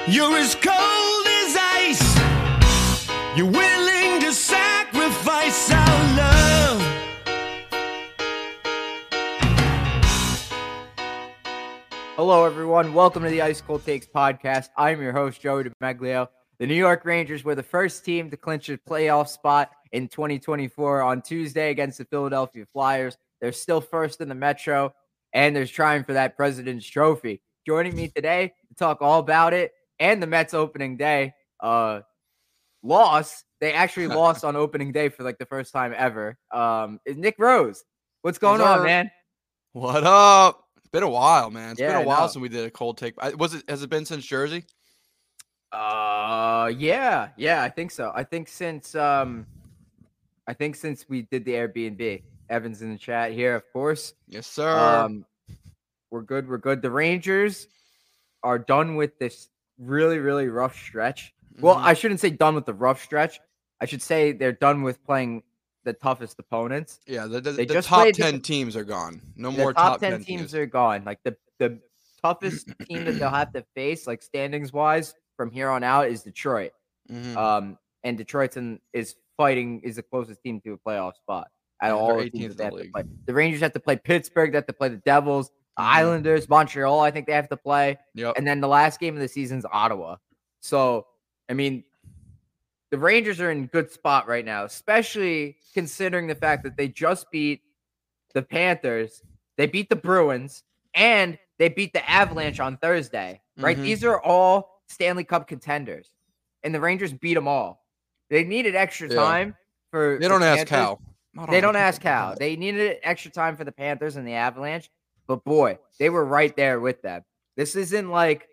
You're as cold as ice. You're willing to sacrifice our love. Hello, everyone. Welcome to the Ice Cold Takes podcast. I'm your host, Joey DiMaglio. The New York Rangers were the first team to clinch a playoff spot in 2024 on Tuesday against the Philadelphia Flyers. They're still first in the Metro, and they're trying for that President's Trophy. Joining me today to talk all about it and the Mets opening day loss. They actually lost on opening day for like the first time ever. Is Nick Rose. What's going on, man? What up? It's been a while, man. It's been a while know. since we did a cold take. Has it been since Jersey? Yeah, I think so. I think since we did the Airbnb. Evan's in the chat here, of course. Yes, sir. We're good. The Rangers are done with this really, really rough stretch. Well, I shouldn't say done with the rough stretch. I should say they're done with playing the toughest opponents. Yeah, the top 10 teams are gone. No more top 10 teams are gone. Like the toughest team that they'll have to face, like standings wise, from here on out is Detroit. And Detroit's is the closest team to a playoff spot out of all the teams that they have to play. The Rangers have to play Pittsburgh, they have to play the Devils, Islanders, Montreal, I think they have to play. Yep. And then the last game of the season is Ottawa. So, I mean, the Rangers are in good spot right now, especially considering the fact that they just beat the Panthers, they beat the Bruins, and they beat the Avalanche on Thursday, right? These are all Stanley Cup contenders, and the Rangers beat them all. They needed extra time for They don't ask Cal. They don't ask Cal. They needed extra time for the Panthers and the Avalanche, but boy, they were right there with them. This isn't like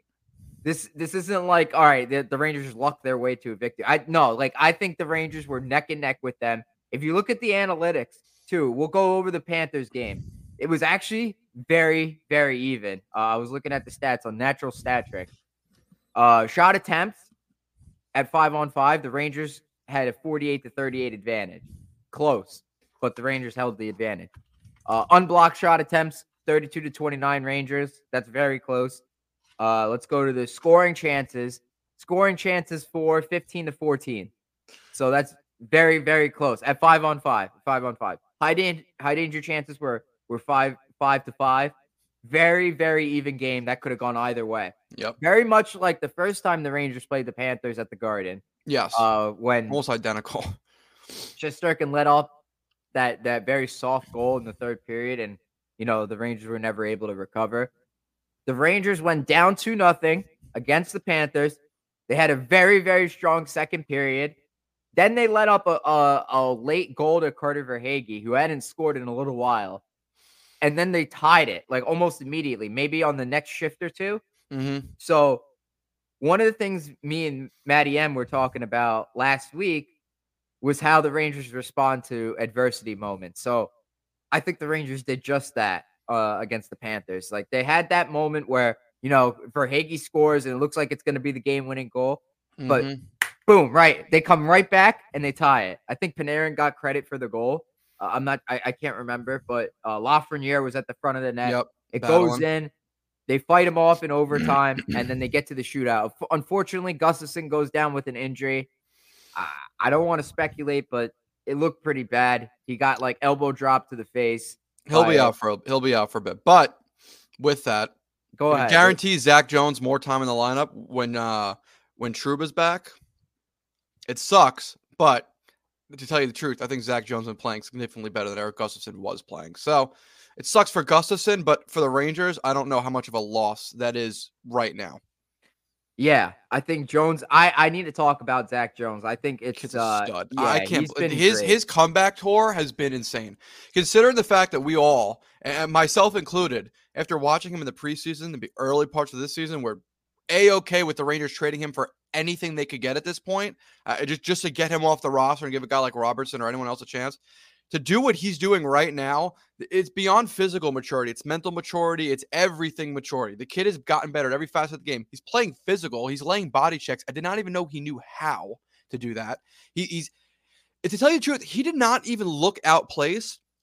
all right, the Rangers lucked their way to a victory. I think the Rangers were neck and neck with them. If you look at the analytics too, we'll go over the Panthers game. It was actually very, very even. I was looking at the stats on Natural Stat Trick. Shot attempts at 5-on-5, the Rangers had a 48-38 advantage. Close, but the Rangers held the advantage. Unblocked shot attempts, 32-29 Rangers. That's very close. Let's go to the scoring chances. Scoring chances for 15-14. So that's very, very close at 5-on-5. 5-on-5. High danger chances were 5-5. Very, very even game. That could have gone either way. Yep. Very much like the first time the Rangers played the Panthers at the Garden. Yes. When almost identical. Shesterkin let off that very soft goal in the third period, and the Rangers were never able to recover. The Rangers went down 2-0 against the Panthers. They had a very, very strong second period. Then they let up a late goal to Carter Verhaeghe, who hadn't scored in a little while. And then they tied it, like almost immediately, maybe on the next shift or two. So one of the things me and Matty M were talking about last week was how the Rangers respond to adversity moments. So I think the Rangers did just that. Against the Panthers. Like they had that moment where, Verhaeghe scores and it looks like it's going to be the game-winning goal, but boom, right. They come right back and they tie it. I think Panarin got credit for the goal. I can't remember, but Lafreniere was at the front of the net. Yep. It goes in. They fight him off in overtime, and then they get to the shootout. Unfortunately, Gustafsson goes down with an injury. I don't want to speculate, but it looked pretty bad. He got like elbow drop to the face. He'll be out for a bit. But with that, go ahead. Guarantee Zach Jones more time in the lineup when Trouba's back. It sucks, but to tell you the truth, I think Zach Jones has been playing significantly better than Erik Gustafsson was playing. So it sucks for Gustafsson, but for the Rangers, I don't know how much of a loss that is right now. Yeah, I think Jones. I need to talk about Zach Jones. I think it's a stud. Yeah, I can't. His comeback tour has been insane. Considering the fact that we all, and myself included, after watching him in the preseason, the early parts of this season, were A-okay with the Rangers trading him for anything they could get at this point, just to get him off the roster and give a guy like Robertson or anyone else a chance. To do what he's doing right now, it's beyond physical maturity. It's mental maturity. It's everything maturity. The kid has gotten better at every facet of the game. He's playing physical. He's laying body checks. I did not even know he knew how to do that. To tell you the truth, he did not even look out place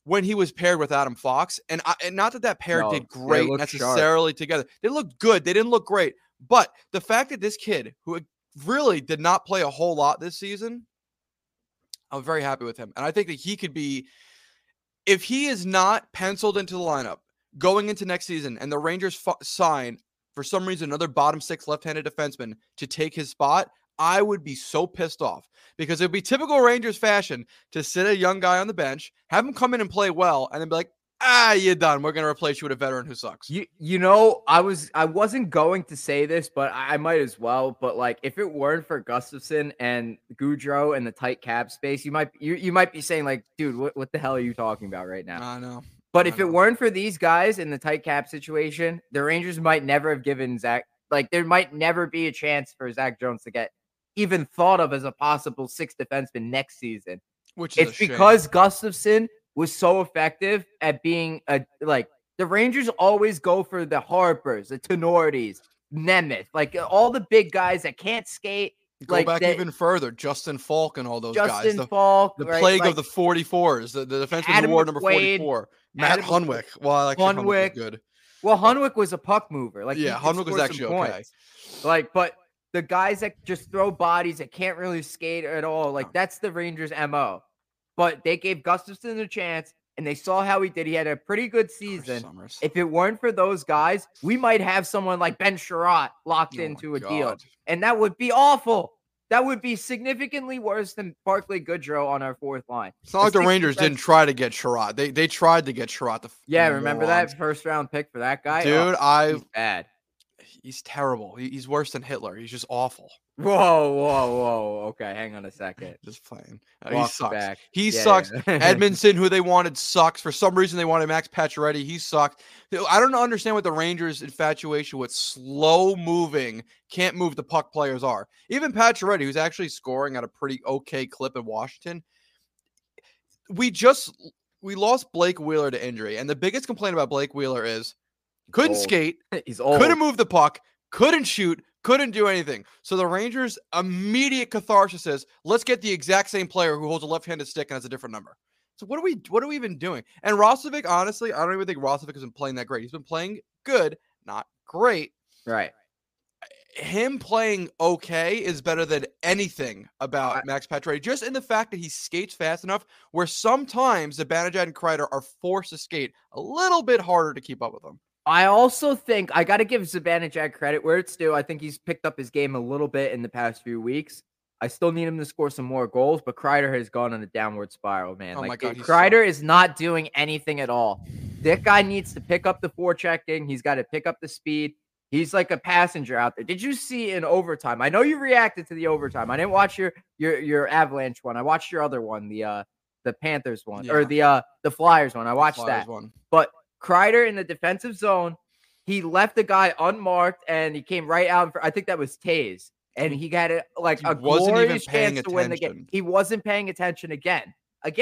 when he was paired with Adam Fox. And not that pair No, did they great looked sharp. necessarily together. They looked good. They didn't look great. But the fact that this kid, who really did not play a whole lot this season, I'm very happy with him. And I think that he could be, if he is not penciled into the lineup going into next season and the Rangers sign, for some reason, another bottom six left-handed defenseman to take his spot, I would be so pissed off, because it would be typical Rangers fashion to sit a young guy on the bench, have him come in and play well, and then be like, you're done. We're going to replace you with a veteran who sucks. You know, I wasn't going to say this, but I might as well. But like, if it weren't for Gustafsson and Gaudreau and the tight cap space, you might be saying like, dude, what the hell are you talking about right now? I know. But if it weren't for these guys in the tight cap situation, the Rangers might never have given Zach, like, there might never be a chance for Zach Jones to get even thought of as a possible sixth defenseman next season. Which is it's because Gustafsson was so effective at being the Rangers always go for the Harpers, the Tenorities, Nemeth, like all the big guys that can't skate. Go back even further, Justin Falk and all those guys. Falk, the plague of the 44s, the defenseman award number 44. Matt Hunwick. Well, actually, Hunwick was good. Well, Hunwick was a puck mover. Like, yeah, Hunwick was actually okay. Like, but the guys that just throw bodies that can't really skate at all, like that's the Rangers' MO. But they gave Gustafsson a chance, and they saw how he did. He had a pretty good season. If it weren't for those guys, we might have someone like Ben Sherratt locked into a deal. And that would be awful. That would be significantly worse than Barclay Goodrow on our fourth line. It's not like the Rangers didn't try to get Sherratt. They tried to get Sherratt. Remember that first round pick for that guy? Dude, he's bad. He's terrible. He's worse than Hitler. He's just awful. Whoa. Okay, hang on a second. Just playing. He sucks. Back. He sucks. Edmondson, who they wanted, sucks. For some reason, they wanted Max Pacioretty. He sucked. I don't understand what the Rangers' infatuation with slow-moving, can't-move the puck players are. Even Pacioretty, who's actually scoring at a pretty okay clip in Washington. We lost Blake Wheeler to injury, and the biggest complaint about Blake Wheeler is couldn't skate, he's old, couldn't move the puck, couldn't shoot, couldn't do anything. So the Rangers' immediate catharsis is, let's get the exact same player who holds a left-handed stick and has a different number. So what are we even doing? And Roslovic, honestly, I don't even think Roslovic has been playing that great. He's been playing good, not great. Right. Him playing okay is better than anything about Max Pacioretty, just in the fact that he skates fast enough where sometimes Zibanejad and Kreider are forced to skate a little bit harder to keep up with them. I also think I got to give Zibanejad credit where it's due. I think he's picked up his game a little bit in the past few weeks. I still need him to score some more goals, but Kreider has gone on a downward spiral, man. Oh my God, Kreider is not doing anything at all. That guy needs to pick up the forechecking. He's got to pick up the speed. He's like a passenger out there. Did you see in overtime? I know you reacted to the overtime. I didn't watch your Avalanche one. I watched your other one, the Panthers one, or the Flyers one. I watched that one. But Kreider in the defensive zone, he left the guy unmarked, and he came right out. I think that was Taze, and he had a glorious chance to win the game. He wasn't paying attention again.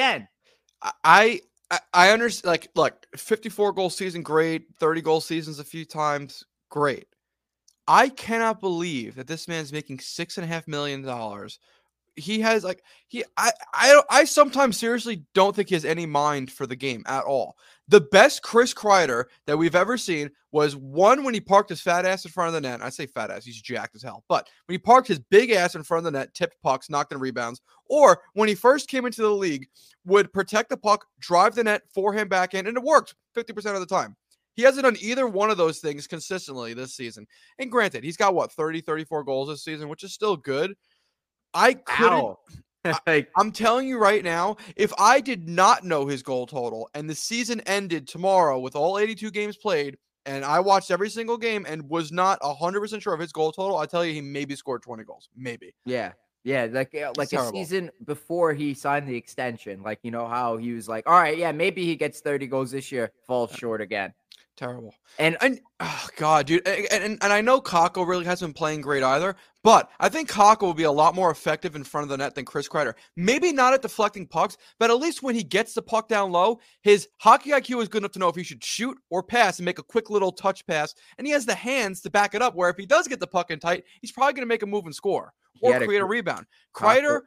I understand. Like, look, 54-goal season, great. 30-goal seasons a few times, great. I cannot believe that this man's making $6.5 million. He has I sometimes seriously don't think he has any mind for the game at all. The best Chris Kreider that we've ever seen was one when he parked his fat ass in front of the net. I say fat ass, he's jacked as hell. But when he parked his big ass in front of the net, tipped pucks, knocked in rebounds, or when he first came into the league, would protect the puck, drive the net, forehand backhand, and it worked 50% of the time. He hasn't done either one of those things consistently this season. And granted, he's got 30, 34 goals this season, which is still good. I couldn't. I'm telling you right now, if I did not know his goal total and the season ended tomorrow with all 82 games played, and I watched every single game and was not 100% sure of his goal total, I tell you, he maybe scored 20 goals. Maybe. Yeah, like a season before he signed the extension. Like, you know how he was like, all right, yeah, maybe he gets 30 goals this year, falls short again. Terrible. And oh God, dude. And I know Kakko really hasn't been playing great either, but I think Kakko will be a lot more effective in front of the net than Chris Kreider. Maybe not at deflecting pucks, but at least when he gets the puck down low, his hockey IQ is good enough to know if he should shoot or pass and make a quick little touch pass. And he has the hands to back it up, where if he does get the puck in tight, he's probably going to make a move and score or create a rebound. Kreider,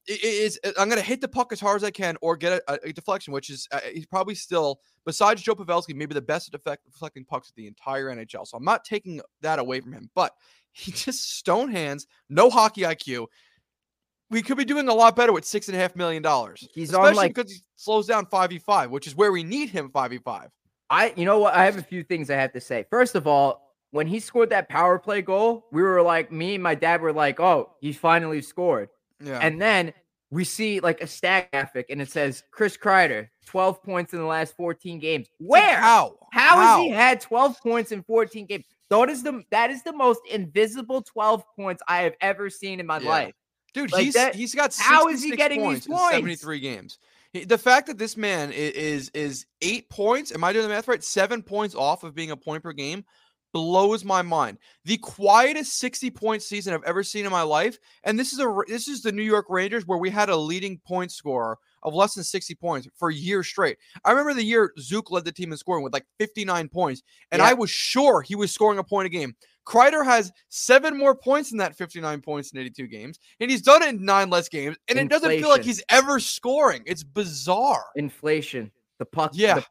I'm going to hit the puck as hard as I can or get a deflection, which is he's probably still, besides Joe Pavelski, maybe the best at deflecting pucks in the entire NHL. So I'm not taking that away from him, but he just stone hands, no hockey IQ. We could be doing a lot better with $6.5 million. He's especially on like because he slows down 5v5, which is where we need him 5v5. you know what? I have a few things I have to say. First of all, when he scored that power play goal, we were like, me and my dad were like, oh, he finally scored. Yeah. And then we see like a stat graphic and it says Chris Kreider, 12 points in the last 14 games. Where? How has he had 12 points in 14 games? That is the most invisible 12 points I have ever seen in my life. Dude, Like he's got 66 how is he getting points these points? in 73 games. The fact that this man is 8 points, am I doing the math right? 7 points off of being a point per game blows my mind. The quietest 60-point season I've ever seen in my life, and this is the New York Rangers where we had a leading point scorer of less than 60 points for years straight. I remember the year Zook led the team in scoring with like 59 points, and I was sure he was scoring a point a game. Kreider has 7 more points than that 59 points in 82 games, and he's done it in 9 less games, and it doesn't feel like he's ever scoring. It's bizarre. Inflation. The puck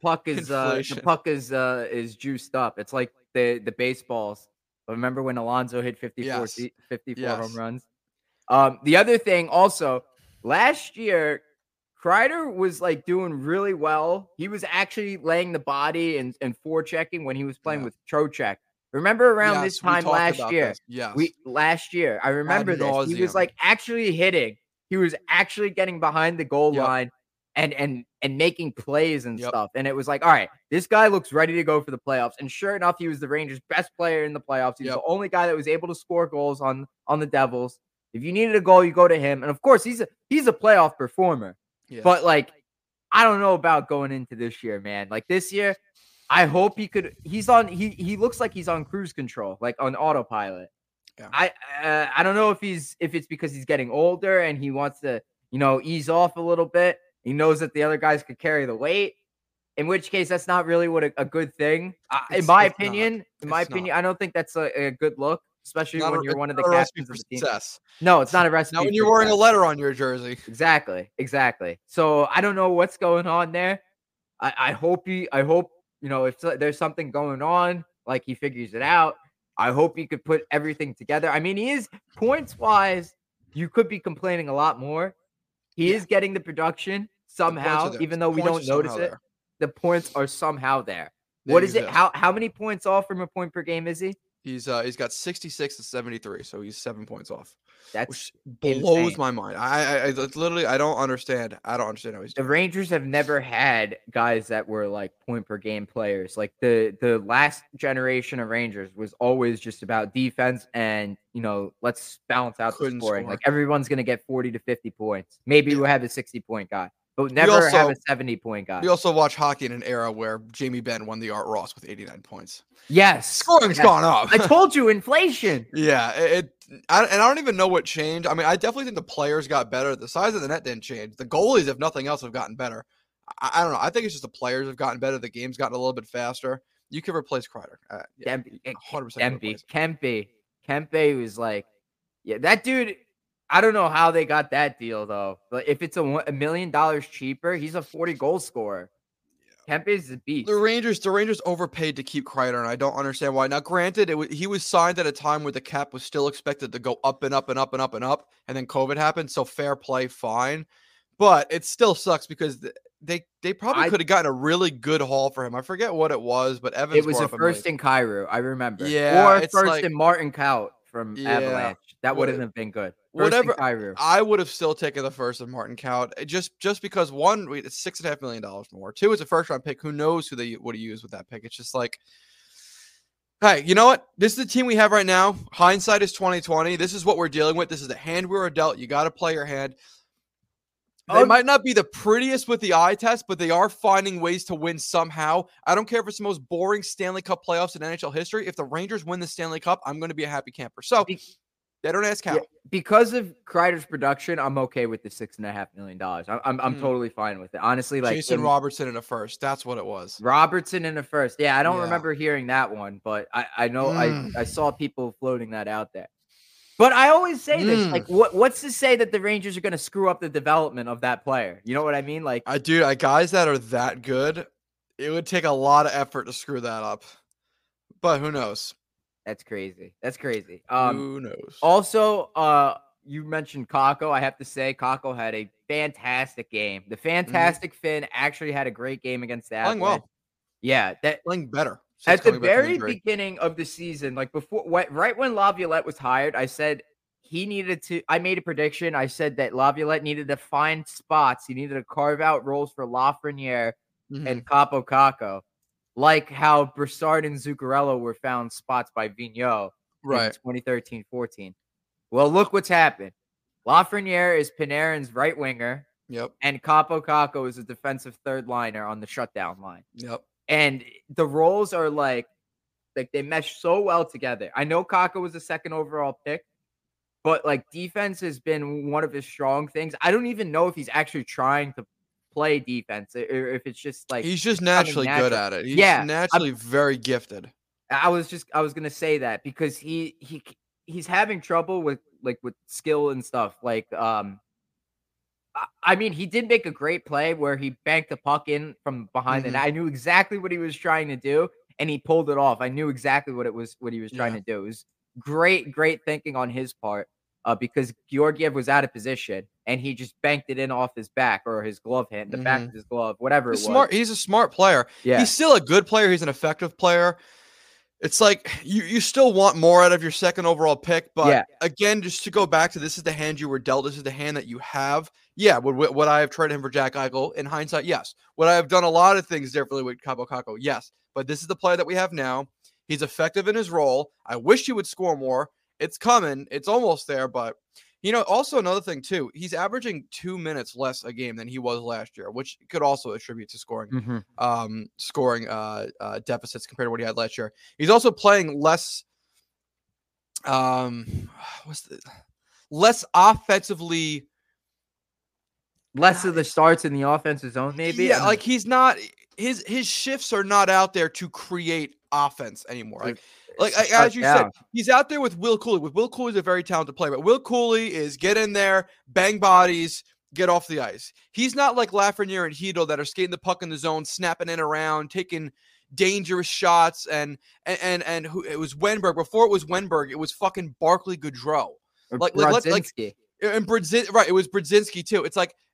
is juiced up. It's like the baseballs. Remember when Alonso hit 54 home runs? The other thing also, last year, Kreider was like doing really well. He was actually laying the body and forechecking when he was playing with Trocheck. Remember around this time last year? Last year, I remember this. He was like actually hitting. He was actually getting behind the goal line and making plays and stuff. And it was like, all right, this guy looks ready to go for the playoffs. And sure enough, he was the Rangers' best player in the playoffs. He was the only guy that was able to score goals on the Devils. If you needed a goal, you go to him. And of course, he's a playoff performer. Yeah. But like, I don't know about going into this year, man. Like this year, I hope he could. He looks like he's on cruise control, like on autopilot. Yeah. I don't know if it's because he's getting older and he wants to, ease off a little bit. He knows that the other guys could carry the weight, in which case that's not really what a good thing. In my opinion, I don't think that's a good look, especially when you're one of the captains of the team. No, it's not a recipe. Not when you're wearing a letter on your jersey. Exactly. So I don't know what's going on there. I hope if there's something going on, like he figures it out. I hope he could put everything together. I mean, he is points wise. You could be complaining a lot more. He is getting the production somehow, even though we don't notice it. The points are somehow there. What is it? How many points off from a point per game is he? He's got 66 to 73, so he's 7 points off. Which blows my mind. I literally don't understand. I don't understand how he's doing. The Rangers have never had guys that were like point per game players. Like the last generation of Rangers was always just about defense and let's balance out the scoring. Like everyone's gonna get 40 to 50 points. Maybe we'll have a 60-point guy. But never have a 70-point guy. We also watch hockey in an era where Jamie Benn won the Art Ross with 89 points. Yes. Scoring's gone up. I told you, inflation. Yeah. I don't even know what changed. I mean, I definitely think the players got better. The size of the net didn't change. The goalies, if nothing else, have gotten better. I don't know. I think it's just the players have gotten better. The game's gotten a little bit faster. You could replace Kreider. 100%. Kempe was like, that dude. I don't know how they got that deal though. But if it's $1 million cheaper, he's a 40-goal scorer. Kempe's a beast. The Rangers overpaid to keep Kreider, and I don't understand why. Now, granted, he was signed at a time where the cap was still expected to go up and up and up and up and up, and then COVID happened. So fair play, fine. But it still sucks because they probably could have gotten a really good haul for him. I forget what it was, but Evans. It was a first in Kyrou, I remember. Yeah, or first in Martin Kaut from Avalanche. That wouldn't have been good. Whatever. I would have still taken the first of Martin Kaut just because one, it's $6.5 million more. Two, it's a first round pick. Who knows who they would have used with that pick? It's just like, hey, you know what? This is the team we have right now. Hindsight is 2020. This is what we're dealing with. This is the hand we were dealt. You got to play your hand. They might not be the prettiest with the eye test, but they are finding ways to win somehow. I don't care if it's the most boring Stanley Cup playoffs in NHL history. If the Rangers win the Stanley Cup, I'm going to be a happy camper. So they don't ask how. Yeah, because of Kreider's production, I'm okay with the $6.5 million. I'm totally fine with it. Honestly, like Jason Robertson in a first. That's what it was. Robertson in a first. Yeah, I don't remember hearing that one, but I know I saw people floating that out there. But I always say this, like, Mm. what's to say that the Rangers are gonna screw up the development of that player? You know what I mean? Like, Guys that are that good, it would take a lot of effort to screw that up. But who knows? that's crazy. That's crazy. Who knows? Also, you mentioned Kako. I have to say, Kako had a fantastic game. The Fantastic Finn actually had a great game against the Playing Avalanche. well, Yeah, that playing better since at the coming back from very injury. beginning of the season, like right when Laviolette was hired, I said he needed to. I made a prediction. I said that Laviolette needed to find spots. He needed to carve out roles for Lafreniere and Mhm. Capo Caco, like how Broussard and Zuccarello were found spots by Vigneault in Right. 2013-14. Well, look what's happened. Lafreniere is Panarin's right winger, Yep. and Capo Caco is a defensive third liner on the shutdown line. Yep. And the roles are like they mesh so well together. I know Caco was the second overall pick, but like defense has been one of his strong things. I don't even know if he's actually trying to play defense or if it's just like He's just it's coming naturally good natural. at it. He's Yeah, naturally very gifted. I was gonna say that because he's having trouble with skill and stuff. Like I mean, he did make a great play where he banked the puck in from behind the net. I knew exactly what he was trying to do, and he pulled it off. I knew exactly what he was trying Yeah. to do. It was great thinking on his part, because Georgiev was out of position, and he just banked it in off his back or his glove hand, the back of his glove, whatever it He's was. smart. He's a smart player. Yeah. He's still a good player. He's an effective player. It's like you still want more out of your second overall pick, but Yeah. again, just to go back to this is the hand you were dealt. This is the hand that you have. Yeah, would I have traded him for Jack Eichel? In hindsight, yes. Would I have done a lot of things differently with Capo Caco? Yes. But this is the player that we have now. He's effective in his role. I wish he would score more. It's coming. It's almost there, but also another thing too, he's averaging 2 minutes less a game than he was last year, which could also attribute to scoring deficits compared to what he had last year. He's also playing less less offensively, Less of the starts in the offensive zone, maybe. yeah, like he's not his shifts are not out there to create offense anymore. As you said, he's out there with Will Cooley. Will Cooley's a very talented player, but Will Cooley is get in there, bang bodies, get off the ice. He's not like Lafreniere and Hedl that are skating the puck in the zone, snapping it around, taking dangerous shots, and who it was Wenberg. Before it was Wenberg, it was fucking Barclay Goodrow. Or And right, it was Brodzinski too. It's like,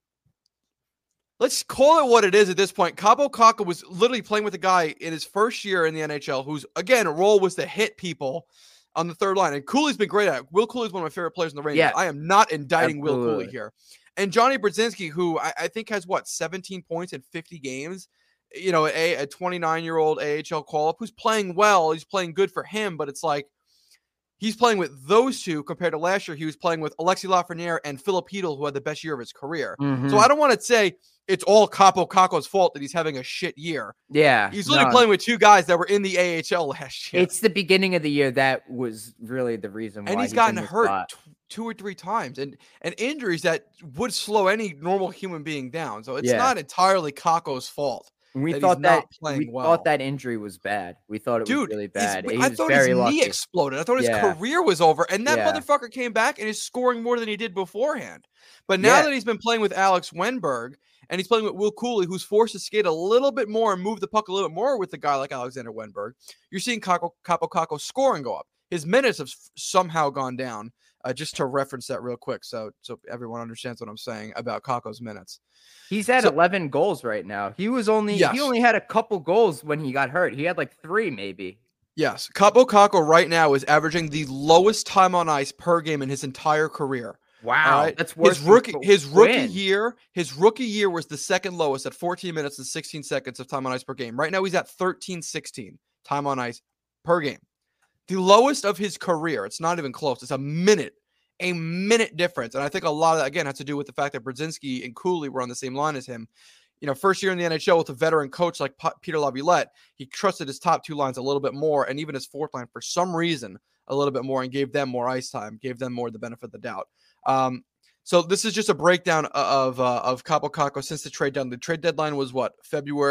let's call it what it is at this point. Capo Caco was literally playing with a guy in his first year in the NHL whose, again, role was to hit people on the third line. And Cooley's been great at it. Will Cooley's one of my favorite players in the Rangers. Yeah, I am not indicting Will Cooley absolutely. here. And Johnny Brodzinski, who I think has, 17 points in 50 games, a 29-year-old AHL call-up who's playing well. He's playing good for him, but it's like, he's playing with those two compared to last year. He was playing with Alexis Lafreniere and Philip Hedl, who had the best year of his career. So I don't want to say it's all Capo Caco's fault that he's having a shit year. Yeah. He's literally playing with two guys that were in the AHL last year. It's the beginning of the year that was really the reason why. And he's gotten hurt 2 or 3 times and injuries that would slow any normal human being down. So it's not entirely Caco's fault. We that thought he's that not playing well. thought that injury was bad. We thought it was really bad. I thought his knee exploded. I thought his career was over. And that motherfucker came back and is scoring more than he did beforehand. But now that he's been playing with Alex Wenberg and he's playing with Will Cooley, who's forced to skate a little bit more and move the puck a little bit more with a guy like Alexander Wenberg, you're seeing Capo Caco's scoring go up. His minutes have somehow gone down. Just to reference that real quick, so everyone understands what I'm saying about Caco's minutes. He's at 11 goals right now. He only had a couple goals when he got hurt. He had like 3 maybe. Yes, Capo Caco right now is averaging the lowest time on ice per game in his entire career. Wow, that's worse. His rookie year was the second lowest at 14 minutes and 16 seconds of time on ice per game. Right now he's at 13-16 time on ice per game. The lowest of his career. It's not even close. It's a minute difference. And I think a lot of that, again, has to do with the fact that Brodzinski and Cooley were on the same line as him. First year in the NHL with a veteran coach like Peter Laviolette, he trusted his top 2 lines a little bit more and even his fourth line for some reason a little bit more and gave them more ice time, gave them more the benefit of the doubt. So this is just a breakdown of Capo Caco since the trade deadline. The trade deadline was what?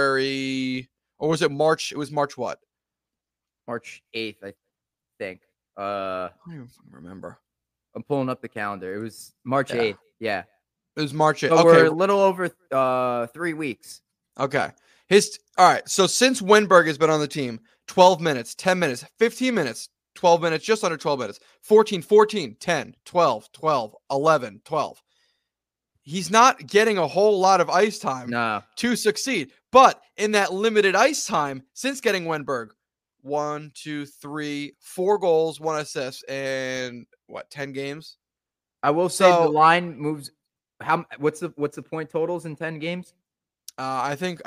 February, or was it March? It was March what? March 8th, I think. Uh, I don't even fucking remember. I'm pulling up the calendar. It was March Yeah. 8th. Yeah. It was March 8th. So Okay. we're a little over 3 weeks. Okay. All right. So since Wenberg has been on the team, 12 minutes, 10 minutes, 15 minutes, 12 minutes, just under 12 minutes, 14, 14, 10, 12, 12, 11, 12. He's not getting a whole lot of ice time No. to succeed. But in that limited ice time, since getting Wenberg, 1, 2, 3, 4 goals, 1 assist, and 10 games? I will say the So- line moves. What's the point totals in 10 games? I think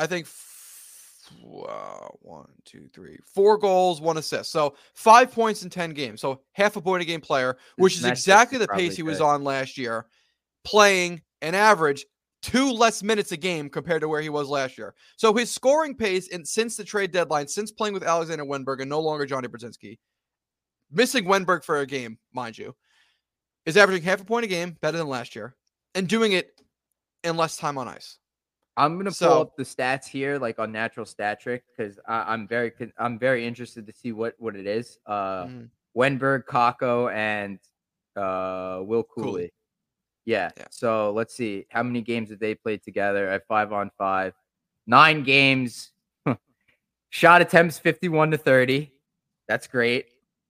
1, 2, 3, 4 goals, 1 assist. So 5 points in 10 games. So half a point a game player, which is metrics exactly is the probably pace he was good. on last year, playing an average 2 less minutes a game compared to where he was last year. So his scoring pace since the trade deadline, since playing with Alexander Wenberg and no longer Johnny Brzezinski, missing Wenberg for a game, mind you, is averaging half a point a game, better than last year, and doing it in less time on ice. I'm gonna pull So- up the stats here, like on Natural Stat Trick, because I'm very interested to see what it is. Mhm. Wenberg, Kakko, and Will Cooley. Cooley. Yeah. Yeah. So let's see how many games have they played together at 5-on-5. 9 games. Shot attempts 51-30. That's great.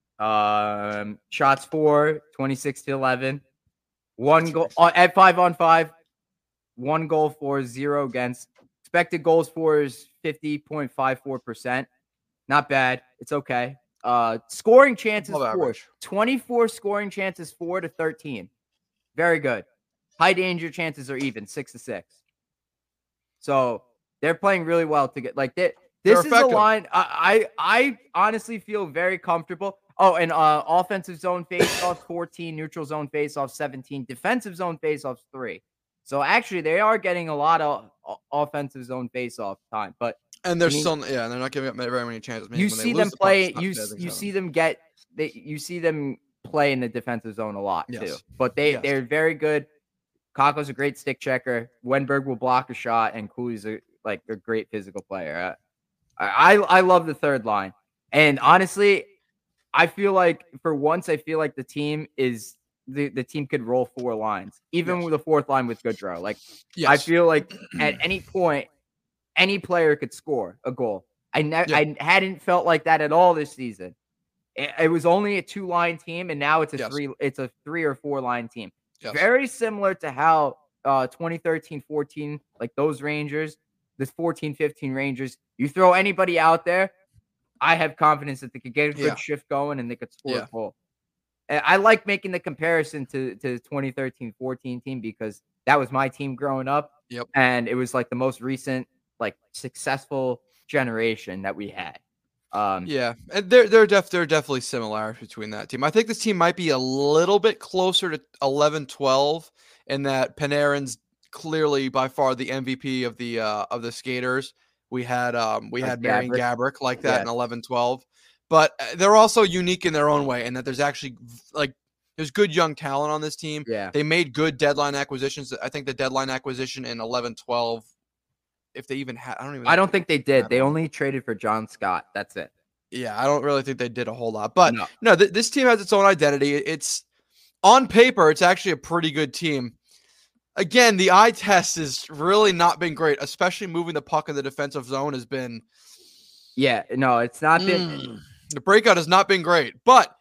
Shots for 26-11. 1 goal at 5-on-5. 1 goal for, 0 against. Expected goals for is 50.54%. Not bad. It's okay. Scoring chances Above for average. 24 scoring chances 4-13. Very good. High danger chances are even 6-6. So they're playing really well to get like that. This is a effective. line I honestly feel very comfortable. Oh, and offensive zone faceoffs 14, neutral zone faceoffs 17, defensive zone faceoffs 3. So actually, they are getting a lot of offensive zone faceoff time, but And they're I mean, still, they're not giving up very many chances. you see them play. You see them get. You see them play in the defensive zone a lot too. Yes. But Yes. they're very good. Kakko's a great stick checker. Wenberg will block a shot, and Cooley's a great physical player. I love the third line, and honestly, I feel like for once, I feel like the team is. The team could roll 4 lines, even with the 4th line with Goodrow. Like, I feel like at any point, any player could score a goal. I hadn't felt like that at all this season. It was only a 2-line team, and now it's a 3 or 4 line team. Yes. Very similar to how 2013-14, like those Rangers, this 14-15 Rangers. You throw anybody out there, I have confidence that they could get a good shift going and they could score a goal. I like making the comparison to 2013-14 team because that was my team growing up. Yep. And it was like the most recent, like successful generation that we had. And there are definitely similarities between that team. I think this team might be a little bit closer to 11-12 in that Panarin's clearly by far the MVP of the skaters. We had Marian Gaborik like that in 11-12. But they're also unique in their own way, and that there's actually there's good young talent on this team. Yeah. They made good deadline acquisitions. I think the deadline acquisition in 11-12, if they even had, I don't think they did. They only traded for John Scott. That's it. Yeah, I don't really think they did a whole lot. But no, this team has its own identity. It's on paper, it's actually a pretty good team. Again, the eye test has really not been great, especially moving the puck in the defensive zone has been. Yeah, no, it's not been. The breakout has not been great, but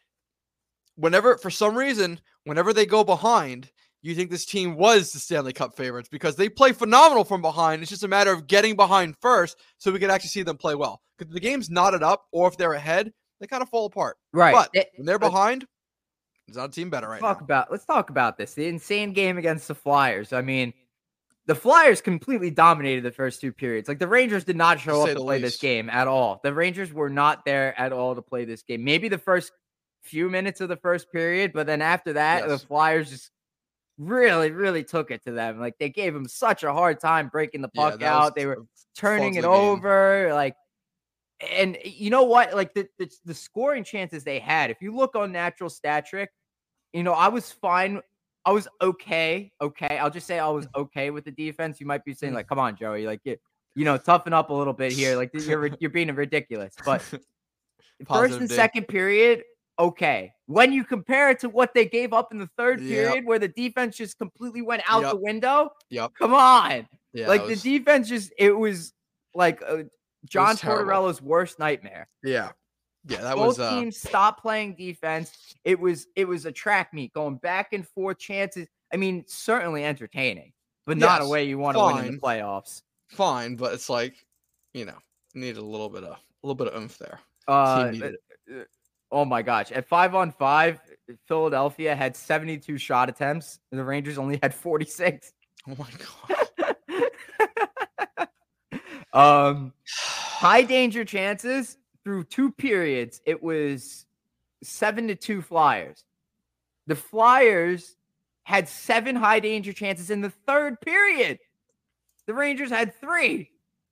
for some reason, whenever they go behind, you think this team was the Stanley Cup favorites because they play phenomenal from behind. It's just a matter of getting behind first so we can actually see them play well. Because the game's knotted up, or if they're ahead, they kind of fall apart. Right. But when they're behind, it's not a team better right now. Let's talk about this. The insane game against the Flyers. I mean, the Flyers completely dominated the first 2 periods. Like, the Rangers did not show up to play this game at all. The Rangers were not there at all to play this game. Maybe the first few minutes of the first period, but then after that, the Flyers just really, really took it to them. Like, they gave them such a hard time breaking the puck out. They were turning it over. Like, and you know what? Like, the scoring chances they had, if you look on Natural Stat Trick, I was fine. I was okay. I'll just say I was okay with the defense. You might be saying, like, come on, Joey, like, toughen up a little bit here. Like, you're being ridiculous. But first and second period, okay. When you compare it to what they gave up in the third Yep. period, where the defense just completely went out Yep. the window, Yep. come on. Yeah. Like the defense it was like John terrible. Tortorella's worst nightmare. Yeah. Yeah. That Both was. teams stopped playing defense. It was a track meet going back and forth chances. I mean, certainly entertaining, but not a Yes, way you want to win in fine. the playoffs. Fine, but it's like, needed a little bit of oomph there. Team needed it. Oh my gosh. At 5-on-5, Philadelphia had 72 shot attempts, and the Rangers only had 46. Oh my god. High danger chances through 2 periods. It was 7-2 Flyers. The Flyers had 7 high danger chances in the third period. The Rangers had 3.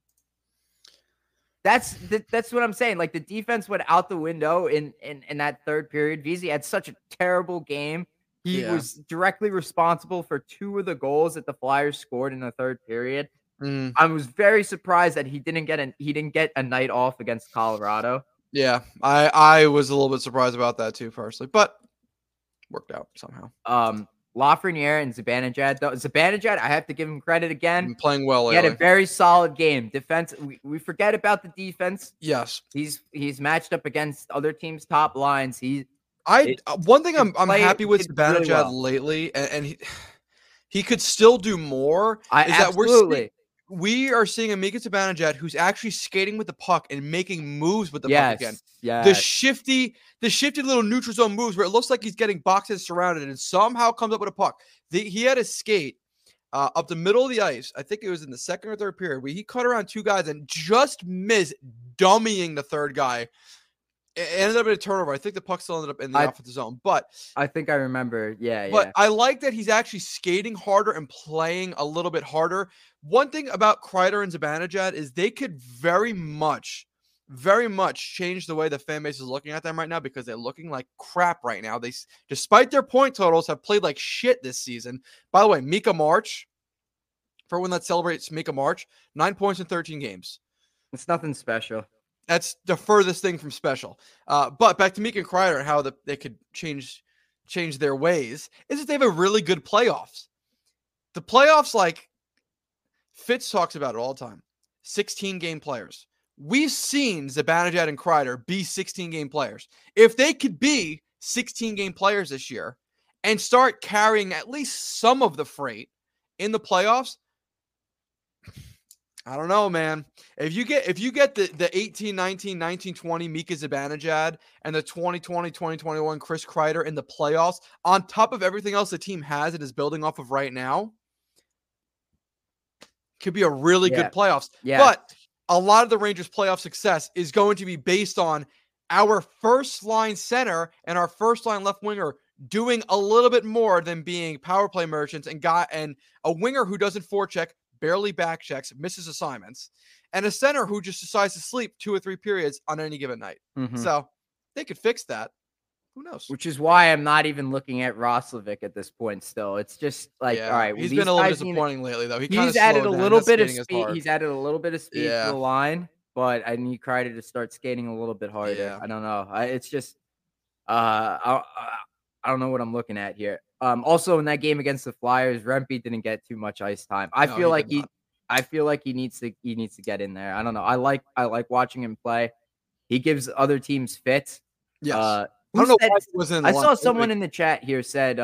That's what I'm saying. Like the defense went out the window in that third period. Vesey had such a terrible game. He was directly responsible for 2 of the goals that the Flyers scored in the third period. I was very surprised that he didn't get a night off against Colorado. Yeah, I was a little bit surprised about that too, personally, but worked out somehow. Lafreniere and Zibanejad. Zibanejad, I have to give him credit again. Been playing well lately. He had a very solid game. Defense, we forget about the defense. Yes, he's matched up against other teams' top lines. One thing I'm happy with Zibanejad really well lately, and he could still do more. We are seeing a Mika Zibanejad who's actually skating with the puck and making moves with the puck again. Yeah, the shifty little neutral zone moves where it looks like he's getting boxes surrounded and somehow comes up with a puck. He had a skate up the middle of the ice. I think it was in the second or third period where he cut around 2 guys and just missed dummying the third guy. It ended up in a turnover. I think the puck still ended up in the offensive zone, but I think I remember. But I like that he's actually skating harder and playing a little bit harder. One thing about Kreider and Zibanejad is they could very much change the way the fan base is looking at them right now because they're looking like crap right now. They, despite their point totals, have played like shit this season. By the way, Mika March, for one that celebrates Mika March, 9 points in 13 games. It's nothing special. That's the furthest thing from special. But back to Mika and Kreider and how they could change their ways is that they have a really good playoffs. The playoffs, like Fitz talks about it all the time, 16-game players. We've seen Zibanejad and Kreider be 16-game players. If they could be 16-game players this year and start carrying at least some of the freight in the playoffs, I don't know, man. If you get the 18, 19, 19, 20 Mika Zibanejad and the 2020, 2021 Chris Kreider in the playoffs, on top of everything else the team has and is building off of right now, could be a really good playoffs. Yeah. But a lot of the Rangers' playoff success is going to be based on our first line center and our first line left winger doing a little bit more than being power play merchants and a winger who doesn't forecheck, barely back checks, misses assignments, and a center who just decides to sleep 2 or 3 periods on any given night. Mm-hmm. So they could fix that. Who knows? Which is why I'm not even looking at Roslovic at this point still. It's just like, all right. He's been a little disappointing lately, though. He's added a little bit of speed. He's added a little bit of speed to the line, but I need Kreider to start skating a little bit harder. Yeah. I don't know. It's just, I don't know what I'm looking at here. Also in that game against the Flyers, Rempe didn't get too much ice time. I feel like he needs to get in there. I don't know. I like watching him play. He gives other teams fits. Yes. I don't know why he wasn't in the I saw someone in the chat here said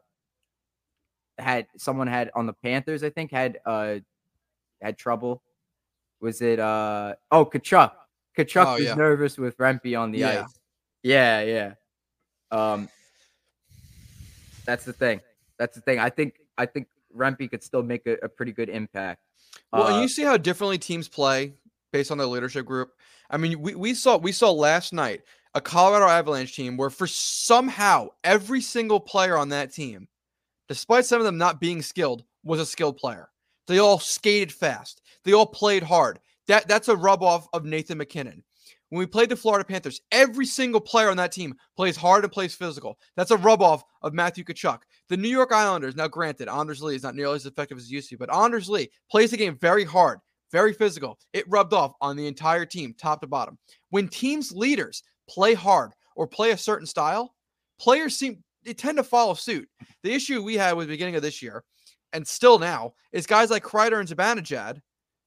had on the Panthers, I think, had trouble. Was it Kachuk? Kachuk was nervous with Rempe on the ice. Yeah. That's the thing. I think Rempe could still make a pretty good impact. Well, and you see how differently teams play based on their leadership group. I mean, we saw last night a Colorado Avalanche team where for somehow every single player on that team, despite some of them not being skilled, was a skilled player. They all skated fast. They all played hard. That's a rub off of Nathan McKinnon. When we played the Florida Panthers, every single player on that team plays hard and plays physical. That's a rub off of Matthew Tkachuk. The New York Islanders, now granted, Anders Lee is not nearly as effective as he used to, but Anders Lee plays the game very hard, very physical. It rubbed off on the entire team, top to bottom. When teams' leaders play hard or play a certain style, players they tend to follow suit. The issue we had with the beginning of this year, and still now, is guys like Kreider and Zibanejad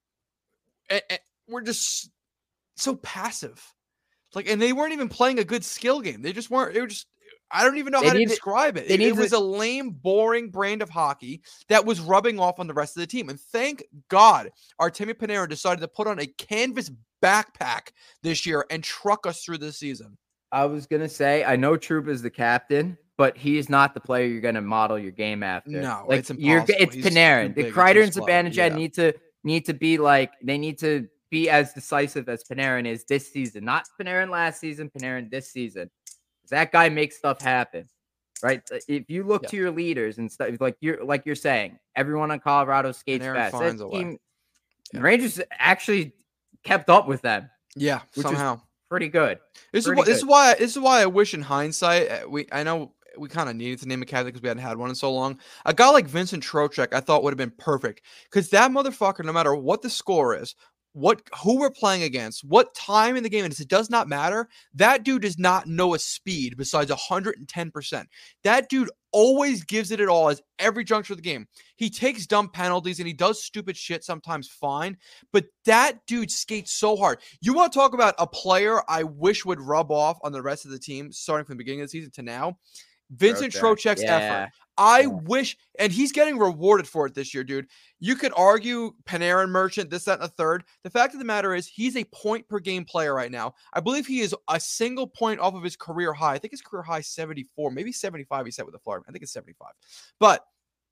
were just so passive. And they weren't even playing a good skill game. They just weren't. They were just. I don't even know how to describe it. It was a lame, boring brand of hockey that was rubbing off on the rest of the team. And thank God Artemi Panarin decided to put on a canvas backpack this year and truck us through this season. I was going to say, I know Trouba is the captain, but he's not the player you're going to model your game after. No, it's impossible. It's Panarin. The Kreider and Zibanejad need to be they need to be as decisive as Panarin is this season. Not Panarin last season, Panarin this season. That guy makes stuff happen, right? If you look to your leaders and stuff, like you're saying, everyone on Colorado skates fast. That team, the Rangers actually kept up with them. Yeah, which somehow is pretty good. This is why I wish in hindsight I know we kind of needed to name a captain because we hadn't had one in so long. A guy like Vincent Trocheck I thought would have been perfect because that motherfucker, no matter what the score is, who we're playing against, what time in the game it is, it does not matter. That dude does not know a speed besides 110%. That dude always gives it all as every juncture of the game. He takes dumb penalties and he does stupid shit sometimes, fine. But that dude skates so hard. You want to talk about a player I wish would rub off on the rest of the team starting from the beginning of the season to now? Vincent Trocheck's effort. I wish, and he's getting rewarded for it this year, dude. You could argue Panarin, Merchant, this, that, and a third. The fact of the matter is he's a point per game player right now. I believe he is a single point off of his career high. I think his career high is 74, maybe 75 he set with the Florida. I think it's 75. But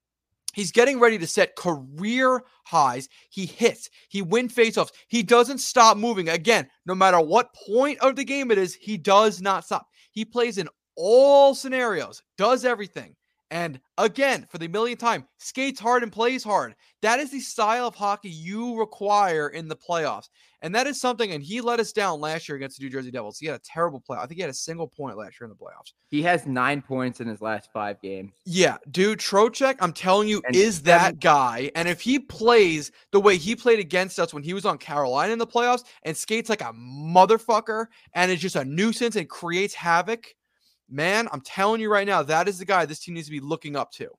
he's getting ready to set career highs. He hits. He wins faceoffs. He doesn't stop moving. Again, no matter what point of the game it is, he does not stop. He plays in all scenarios, does everything. And again, for the millionth time, skates hard and plays hard. That is the style of hockey you require in the playoffs. And that is something, and he let us down last year against the New Jersey Devils. He had a terrible play. I think he had a single point last year in the playoffs. He has 9 points in his last 5 games. Yeah, dude, Trocheck, I'm telling you, is that guy. And if he plays the way he played against us when he was on Carolina in the playoffs and skates like a motherfucker and is just a nuisance and creates havoc, man, I'm telling you right now, that is the guy this team needs to be looking up to.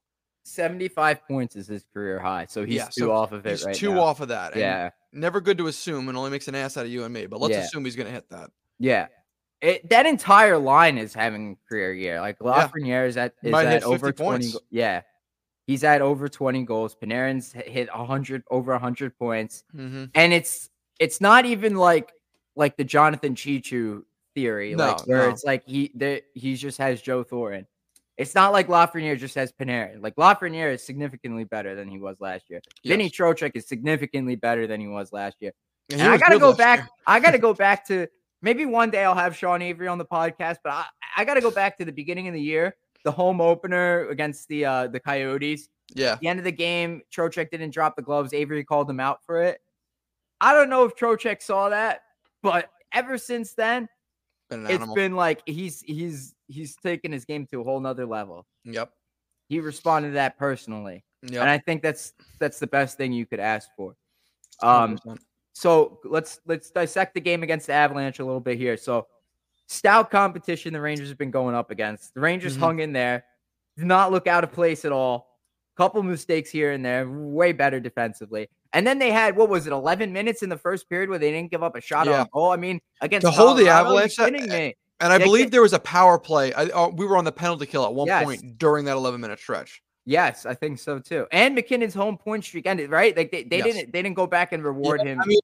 75 points is his career high, so he's two off of it right now. He's 2 off of that. Yeah. Never good to assume and only makes an ass out of you and me, but let's assume he's going to hit that. Yeah. That entire line is having a career year. Like Lafreniere is at over 20. Yeah. He's at over 20 goals. Panarin's hit over 100 points. Mm-hmm. And it's not even like the Jonathan Chichu theory, it's like he just has Joe Thornton. It's not like Lafreniere just has Panarin. Like Lafreniere is significantly better than he was last year. Yes. Vinny Trocheck is significantly better than he was last year. And I gotta go back. I gotta go back to maybe one day I'll have Sean Avery on the podcast, but I gotta go back to the beginning of the year, the home opener against the Coyotes. Yeah. At the end of the game, Trocheck didn't drop the gloves. Avery called him out for it. I don't know if Trocheck saw that, but ever since then, it's been like he's taken his game to a whole nother level. Yep. He responded to that personally. Yep. And I think that's the best thing you could ask for. 100%. So let's dissect the game against the Avalanche a little bit here. So stout competition the Rangers have been going up against. The Rangers hung in there, did not look out of place at all. Couple mistakes here and there, way better defensively. And then they had, 11 minutes in the first period where they didn't give up a shot on goal. I mean, against to hold the Avalanche, kidding me. And I believe there was a power play. We were on the penalty kill at one point during that 11-minute stretch. Yes, I think so too. And McKinnon's home point streak ended, right? Like they didn't go back and reward him. I mean,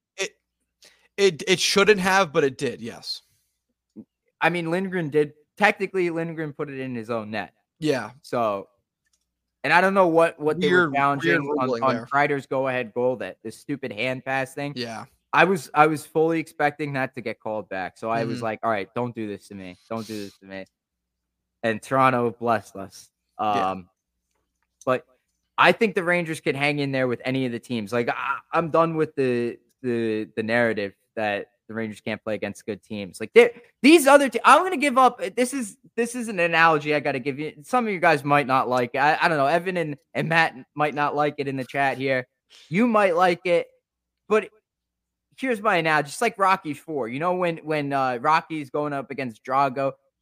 it shouldn't have, but it did. Yes. I mean, Lindgren put it in his own net. Yeah. So. And I don't know what they were challenging on Kreider's go-ahead goal, that this stupid hand pass thing. Yeah. I was fully expecting that to get called back. So I was like, all right, don't do this to me. Don't do this to me. And Toronto blessed us. But I think the Rangers can hang in there with any of the teams. Like I'm done with the narrative that the Rangers can't play against good teams. Like these other teams, I'm going to give up. This is an analogy I got to give you. Some of you guys might not like it. I don't know. Evan and Matt might not like it in the chat here. You might like it, but here's my analogy. Just like Rocky 4, you know, when Rocky's going up against Drago,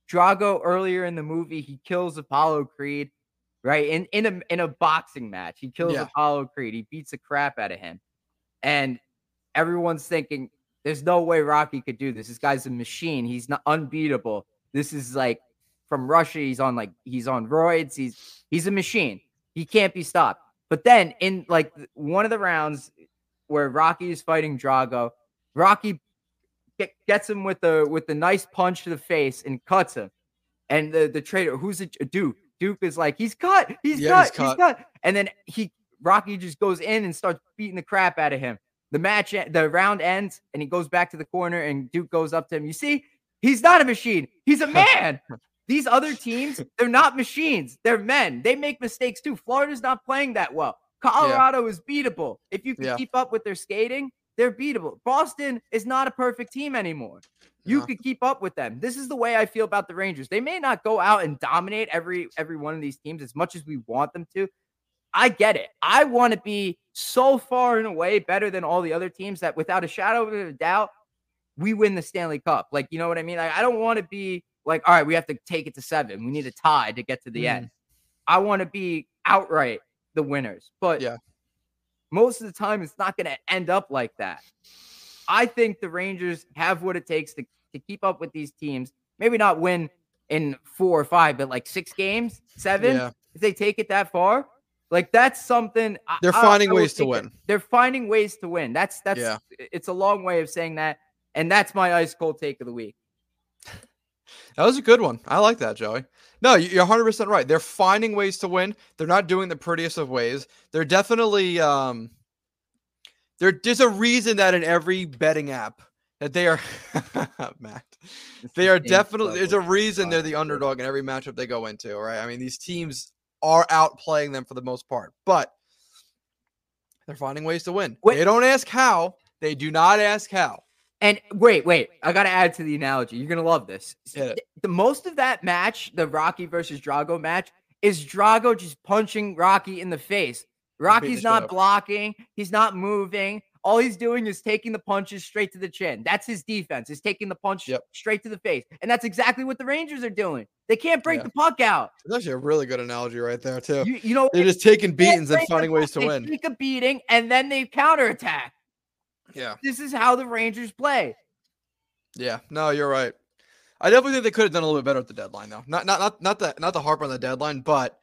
Drago earlier in the movie, he kills Apollo Creed, right? In a boxing match, he kills Apollo Creed. He beats the crap out of him, and everyone's thinking, "There's no way Rocky could do this. This guy's a machine. He's not unbeatable. This is like from Russia. He's on roids. He's a machine. He can't be stopped." But then in like one of the rounds where Rocky is fighting Drago, Rocky gets him with the nice punch to the face and cuts him. And the trader, who's a Duke? Duke is like, he's cut. He's cut. And then Rocky just goes in and starts beating the crap out of him. The round ends, and he goes back to the corner, and Duke goes up to him. You see, he's not a machine. He's a man. These other teams, they're not machines. They're men. They make mistakes too. Florida's not playing that well. Colorado is beatable. If you can keep up with their skating, they're beatable. Boston is not a perfect team anymore. You could keep up with them. This is the way I feel about the Rangers. They may not go out and dominate every one of these teams as much as we want them to. I get it. I want to be so far and away better than all the other teams that without a shadow of a doubt, we win the Stanley Cup. Like, you know what I mean? Like, I don't want to be like, all right, we have to take it to 7. We need a tie to get to the end. I want to be outright the winners. But most of the time, it's not going to end up like that. I think the Rangers have what it takes to keep up with these teams. Maybe not win in 4 or 5, but like 6 games, 7. If they take it that far, like that's something. They're finding ways to win. They're finding ways to win. That's it's a long way of saying that. And that's my ice cold take of the week. That was a good one. I like that, Joey. No, you're 100% right. They're finding ways to win. They're not doing the prettiest of ways. They're definitely there's a reason that in every betting app that they are Matt. They are definitely there's a reason they're the underdog in every matchup they go into, right? I mean, these teams are outplaying them for the most part, but they're finding ways to win. They don't ask how. They do not ask how. And wait. I got to add to the analogy. You're going to love this. The most of that match, the Rocky versus Drago match, is Drago just punching Rocky in the face. Rocky's not blocking. He's not moving. All he's doing is taking the punches straight to the chin. That's his defense, is taking the punch straight to the face. And that's exactly what the Rangers are doing. They can't break the puck out. That's actually a really good analogy right there, too. You know, they're just taking beatings and finding ways to win. They take a beating, and then they counterattack. Yeah. This is how the Rangers play. Yeah. No, you're right. I definitely think they could have done a little bit better at the deadline, though. Not the harp on the deadline, but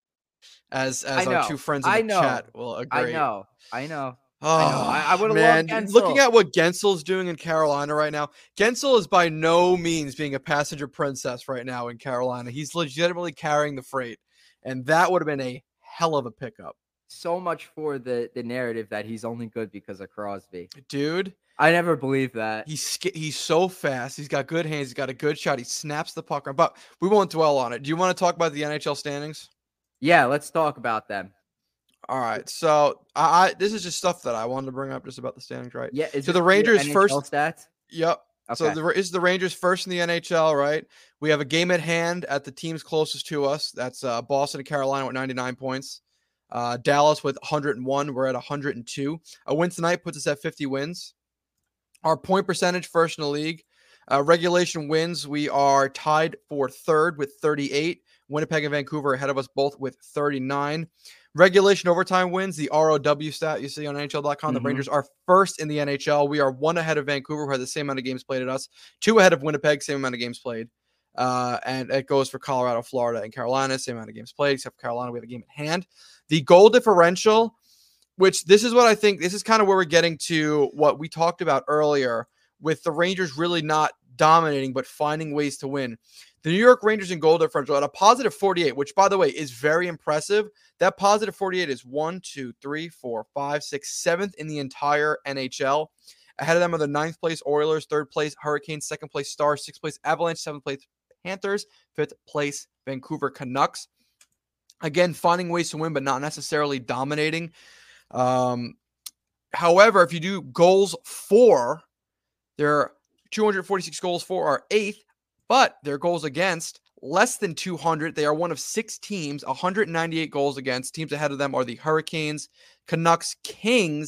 as our two friends in the chat will agree. I know. Oh, I would have loved Guentzel. Looking at what Guentzel's doing in Carolina right now, Guentzel is by no means being a passenger princess right now in Carolina. He's legitimately carrying the freight, and that would have been a hell of a pickup. So much for the narrative that he's only good because of Crosby. Dude. I never believed that. He's so fast. He's got good hands. He's got a good shot. He snaps the puck around. But we won't dwell on it. Do you want to talk about the NHL standings? Yeah, let's talk about them. All right. So this is just stuff that I wanted to bring up just about the standings, right? Yeah. So the Rangers first stats? Yep. Okay. So is the Rangers first in the NHL, right? We have a game at hand at the teams closest to us. That's Boston and Carolina with 99 points. Dallas with 101. We're at 102. A win tonight puts us at 50 wins. Our point percentage first in the league. Regulation wins, we are tied for third with 38. Winnipeg and Vancouver ahead of us both with 39. Regulation overtime wins, the ROW stat you see on NHL.com. The Rangers are first in the NHL. We are 1 ahead of Vancouver, who has the same amount of games played as us. 2 ahead of Winnipeg, same amount of games played. And it goes for Colorado, Florida, and Carolina, same amount of games played, except for Carolina, we have a game at hand. The goal differential, which this is what I think, this is kind of where we're getting to what we talked about earlier with the Rangers really not dominating, but finding ways to win. The New York Rangers in goal differential at a positive 48, which, by the way, is very impressive. That positive 48 is 1, 2, 3, 4, 5, 6, 7th in the entire NHL. Ahead of them are the 9th place Oilers, 3rd place Hurricanes, 2nd place Stars, 6th place Avalanche, 7th place Panthers, 5th place Vancouver Canucks. Again, finding ways to win, but not necessarily dominating. However, if you do goals for, there are 246 goals for are 8th, but their goals against less than 200. They are one of 6 teams, 198 goals against. Teams ahead of them are the Hurricanes, Canucks, Kings,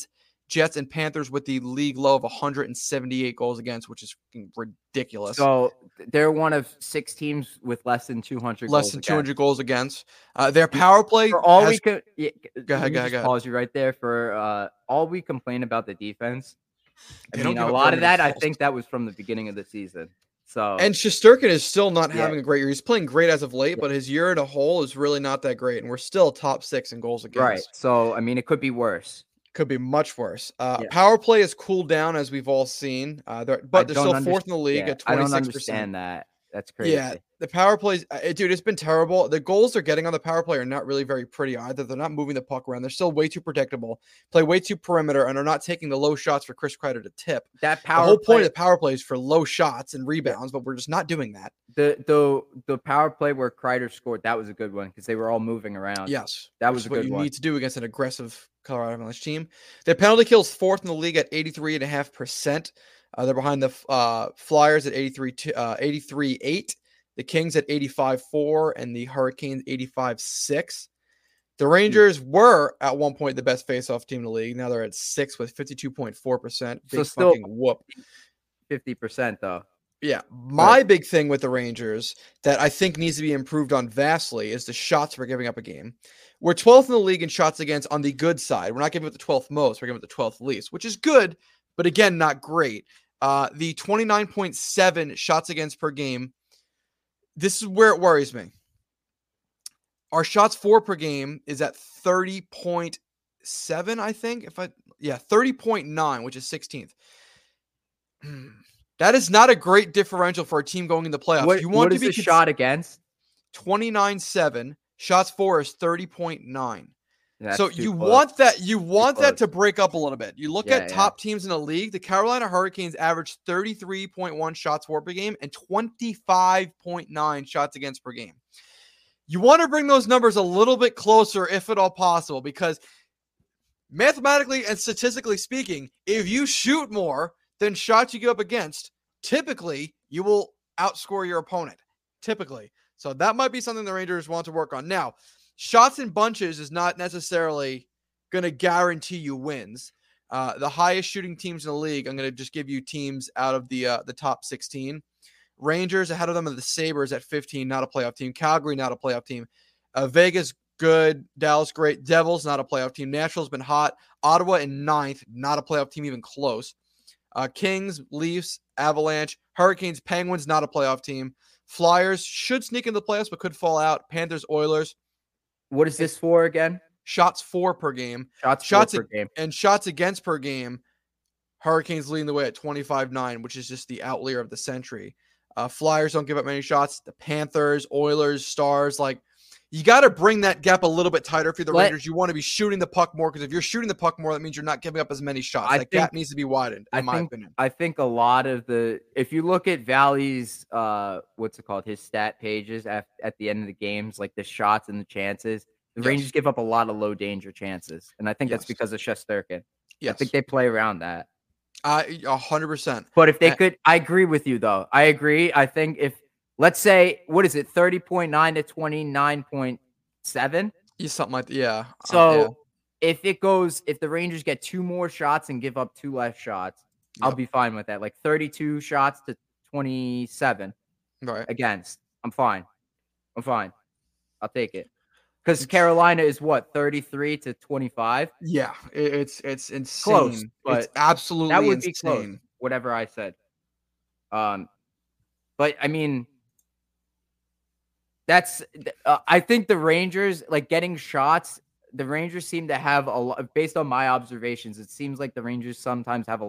Jets, and Panthers with the league low of 178 goals against, which is fucking ridiculous. So they're one of 6 teams with less than 200 Less goals than against. 200 goals against. Their power play. For all has, we could, yeah, go ahead, let me go ahead, just go ahead. pause you right there. For all we complain about the defense, They I don't mean, give a up lot very of many that, I goals. think that was from the beginning of the season. So And Shesterkin is still not Yeah. having a great year. He's playing great as of late, Yeah. but his year in a whole is really not that great. And we're still top 6 in goals against. right. So I mean, it could be worse. Could be much worse. Yeah. Power play has cooled down, as we've all seen. But they're still fourth in the league at 26%. I don't understand that. That's crazy. Yeah, the power plays, dude, it's been terrible. The goals they're getting on the power play are not really very pretty either. They're not moving the puck around. They're still way too predictable, play way too perimeter, and are not taking the low shots for Chris Kreider to tip. That The power whole play, point of the power play is for low shots and rebounds, but we're just not doing that. the power play where Kreider scored, that was a good one because they were all moving around. Yes, that which was is a what good you one. need to do against an aggressive Colorado Avalanche team. Their penalty kills fourth in the league at 83.5%. They're behind the Flyers at 83.8. The Kings at 85.4 and the Hurricanes 85.6. The Rangers were at one point the best faceoff team in the league. Now they're at 6 with 52.4%. So Big still fucking whoop. 50% though. Yeah. My big thing with the Rangers that I think needs to be improved on vastly is the shots we're giving up a game. We're 12th in the league in shots against on the good side. We're not giving it the 12th most. We're giving it the 12th least, which is good, but again, not great. The 29.7 shots against per game. This is where it worries me. Our shots for per game is at 30.7, I think. 30.9, which is 16th. That is not a great differential for a team going in the playoffs. What is the shot against? 29.7. Shots for is 30.9. That's so too you close. want that. You want that close. to break up a little bit. You look Yeah, at top teams in the league. The Carolina Hurricanes averaged 33.1 shots for per game and 25.9 shots against per game. You want to bring those numbers a little bit closer, if at all possible, because mathematically and statistically speaking, if you shoot more than shots you give up against, typically you will outscore your opponent. Typically. So that might be something the Rangers want to work on. Now, shots in bunches is not necessarily going to guarantee you wins. The highest shooting teams in the league, I'm going to just give you teams out of the top 16. Rangers ahead of them are the Sabres at 15, not a playoff team. Calgary, not a playoff team. Vegas, good. Dallas, great. Devils, not a playoff team. Nashville's been hot. Ottawa in 9th, not a playoff team, even close. Kings, Leafs, Avalanche, Hurricanes, Penguins, not a playoff team. Flyers should sneak into the playoffs, but could fall out. Panthers, Oilers. What is this for again? Shots for per game. Shots per game. And shots against per game. Hurricanes leading the way at 25.9, which is just the outlier of the century. Flyers don't give up many shots. The Panthers, Oilers, Stars, you got to bring that gap a little bit tighter if you're the Rangers. You want to be shooting the puck more, because if you're shooting the puck more, that means you're not giving up as many shots. That gap needs to be widened, in my opinion. I think a lot of if you look at Valley's, his stat pages at the end of the games, like the shots and the chances, the Rangers give up a lot of low danger chances. And I think that's because of Shesterkin. I think they play around that. 100%. But if they could, I agree with you though. I agree. I think if, let's say, what is it, 30.9 to 29.7? Yeah, something like that. Yeah. So if the Rangers get 2 more shots and give up 2 less shots, I'll be fine with that. Like 32 shots to 27 against. I'm fine. I'll take it. Because Carolina is what, 33 to 25? Yeah, it's insane. Close, but it's absolutely that would insane. be close, whatever I said. But I mean, that's I think the Rangers, getting shots, the Rangers seem to have a lot, based on my observations, it seems like the Rangers sometimes have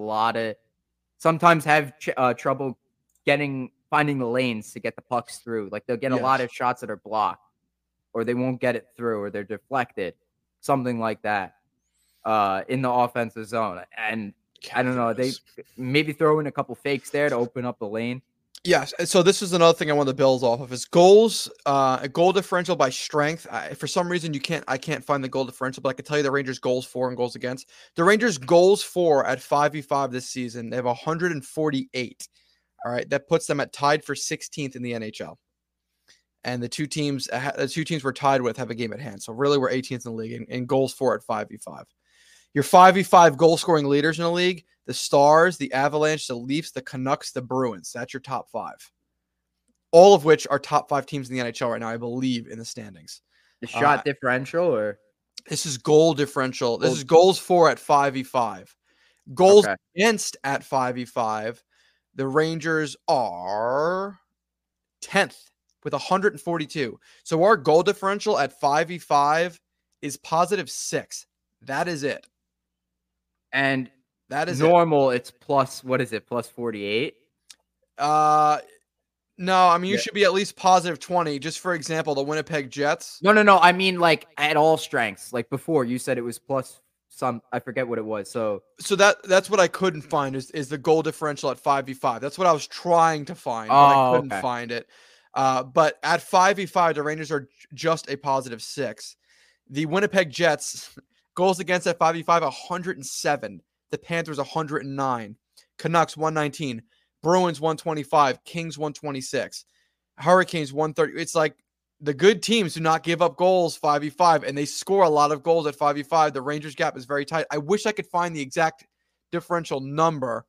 trouble finding the lanes to get the pucks through. Like they'll get a lot of shots that are blocked, or they won't get it through, or they're deflected, something like that, in the offensive zone. And I don't know, they maybe throw in a couple fakes there to open up the lane. Yes. So this is another thing I want to build off of is goals, a goal differential by strength. For some reason, I can't find the goal differential, but I can tell you the Rangers goals for and goals against. The Rangers goals for at 5v5 this season, they have 148. All right. That puts them tied for 16th in the NHL. And the two teams we're tied with have a game at hand. So really we're 18th in the league in goals for at 5v5. Your 5v5 goal scoring leaders in the league: the Stars, the Avalanche, the Leafs, the Canucks, the Bruins. That's your top 5. All of which are top 5 teams in the NHL right now, I believe, in the standings. The shot differential, or this is goal differential. This is goals for at 5v5. Goals against at 5v5. The Rangers are 10th with 142. So our goal differential at 5v5 is +6. That is it. And that is normal. It's plus, what is it? Plus 48? No, I mean, you should be at least +20. Just for example, the Winnipeg Jets. No. I mean, like at all strengths. Like before, you said it was plus some. I forget what it was. So that's what I couldn't find is the goal differential at 5v5. That's what I was trying to find, but I couldn't find it. But at 5v5, the Rangers are just a +6. The Winnipeg Jets goals against at 5v5 107. The Panthers 109. Canucks 119. Bruins 125, Kings 126, Hurricanes 130. It's like the good teams do not give up goals 5v5, and they score a lot of goals at 5v5. The Rangers gap is very tight. I wish I could find the exact differential number.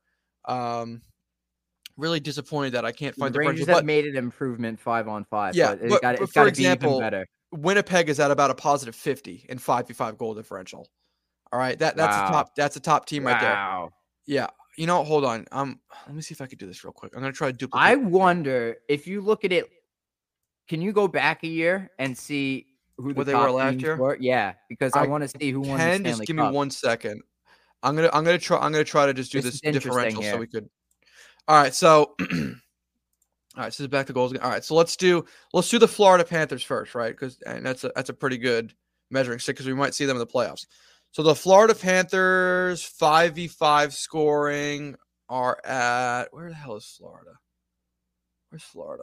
Really disappointed that I can't find the Rangers have made an improvement 5-on-5. Yeah, but it's got to be even better. Winnipeg is at about a +50 in 5v5 goal differential. All right, that's a top team right there. Yeah. You know, hold on. Let me see if I could do this real quick. I'm going to try to duplicate. I wonder if you look at it, can you go back a year and see who the top last year were? Yeah, because I want to see who won the Stanley Cup. Just give me 1 second. I'm gonna try to just do this differential so we could. All right, so this is back to goals again. All right, so let's do the Florida Panthers first, right? Because that's a pretty good measuring stick because we might see them in the playoffs. So the Florida Panthers 5v5 scoring are at, where the hell is Florida? Where's Florida?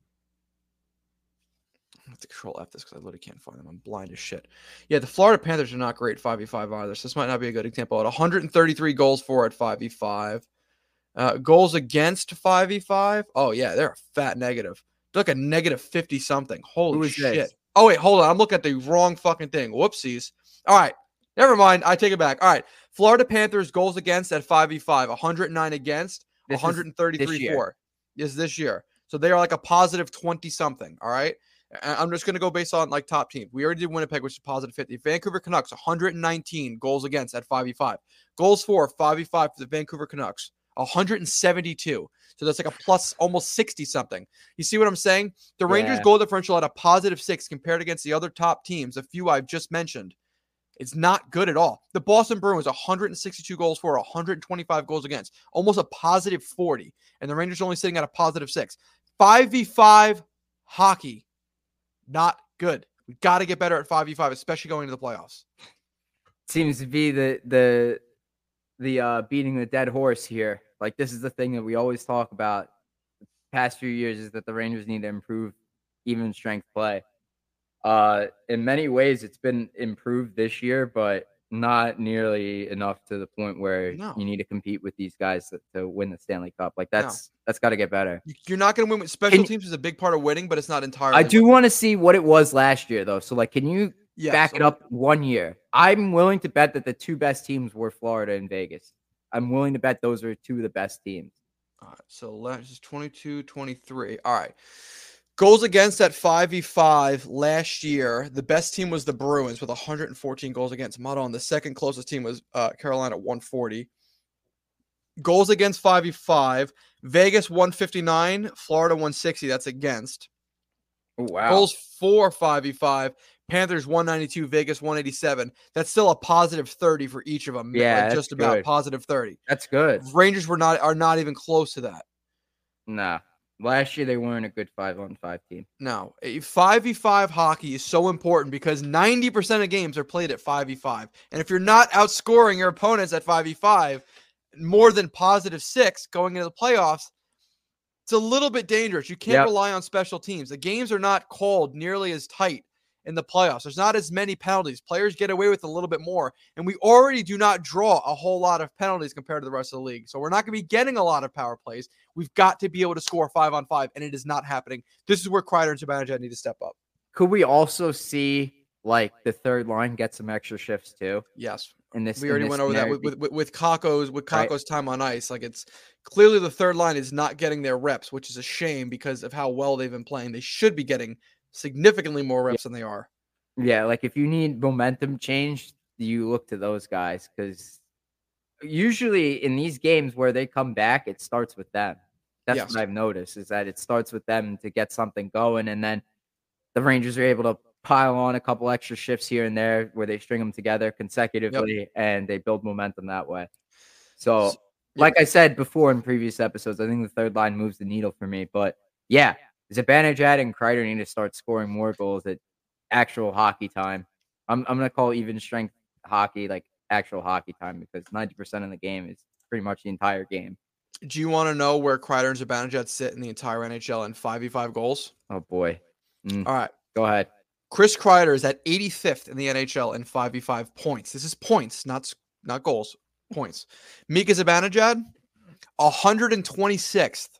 I have to control F this because I literally can't find them. I'm blind as shit. Yeah, the Florida Panthers are not great 5v5 either. So this might not be a good example. At 133 goals for at 5v5. Goals against 5v5. Oh yeah, they're a fat negative. They're like a negative 50 something. Holy shit. This? Oh wait, hold on. I'm looking at the wrong fucking thing. Whoopsies. All right. Never mind. I take it back. All right. Florida Panthers goals against at 5v5, 109 against, 133 for. Is this year. So they are like a +20 something. All right. I'm just going to go based on like top team. We already did Winnipeg, which is +50. Vancouver Canucks, 119 goals against at 5v5. Goals for 5v5 for the Vancouver Canucks, 172. So that's like a plus almost 60 something. You see what I'm saying? The Rangers goal differential at a +6 compared against the other top teams, a few I've just mentioned. It's not good at all. The Boston Bruins, 162 goals for, 125 goals against, almost a +40. And the Rangers only sitting at a +6. 5v5 hockey, not good. We got to get better at 5v5, especially going into the playoffs. Seems to be the beating the dead horse here. Like, this is the thing that we always talk about the past few years, is that the Rangers need to improve even strength play. In many ways, it's been improved this year, but not nearly enough to the point where you need to compete with these guys to win the Stanley Cup. Like, that's got to get better. You're not going to win with special teams is a big part of winning, but it's not entirely. I do want to see what it was last year, though. So, like, can you back it up 1 year? I'm willing to bet that the 2 best teams were Florida and Vegas. I'm willing to bet those are 2 of the best teams. All right, so last is 22-23. All right. Goals against at 5v5 last year, the best team was the Bruins with 114 goals against. Motto, and the second closest team was Carolina at 140. Goals against 5v5, Vegas 159, Florida 160. That's against. Oh, wow. Goals for 5v5, Panthers 192, Vegas 187. That's still a +30 for each of them. Yeah, like just about +30. That's good. Rangers are not even close to that. Nah. Last year, they weren't a good 5-on-5 team. No, 5v5 hockey is so important because 90% of games are played at 5v5. And if you're not outscoring your opponents at 5v5 more than +6 going into the playoffs, it's a little bit dangerous. You can't rely on special teams. The games are not called nearly as tight in the playoffs. There's not as many penalties. Players get away with a little bit more. And we already do not draw a whole lot of penalties compared to the rest of the league. So we're not going to be getting a lot of power plays. We've got to be able to score 5-on-5, and it is not happening. This is where Kreider and Zibanejad need to step up. Could we also see, like, the third line get some extra shifts too? Yes. in this. We already in this went over that scenario. with Kako's time on ice. Like, it's clearly the third line is not getting their reps, which is a shame because of how well they've been playing. They should be getting significantly more reps than they are. Yeah, like if you need momentum change, you look to those guys because usually in these games where they come back, it starts with them. That's Yes. what I've noticed is that it starts with them to get something going, and then the Rangers are able to pile on a couple extra shifts here and there where they string them together consecutively and they build momentum that way. So, like I said before in previous episodes, I think the third line moves the needle for me. But yeah, Zibanejad and Kreider need to start scoring more goals at actual hockey time. I'm gonna call even strength hockey like actual hockey time because 90% of the game is pretty much the entire game. Do you want to know where Kreider and Zibanejad sit in the entire NHL in 5v5 goals? Oh boy. All right. Go ahead. Chris Kreider is at 85th in the NHL in 5v5 points. This is points, not goals. Points. Mika Zibanejad, 126th.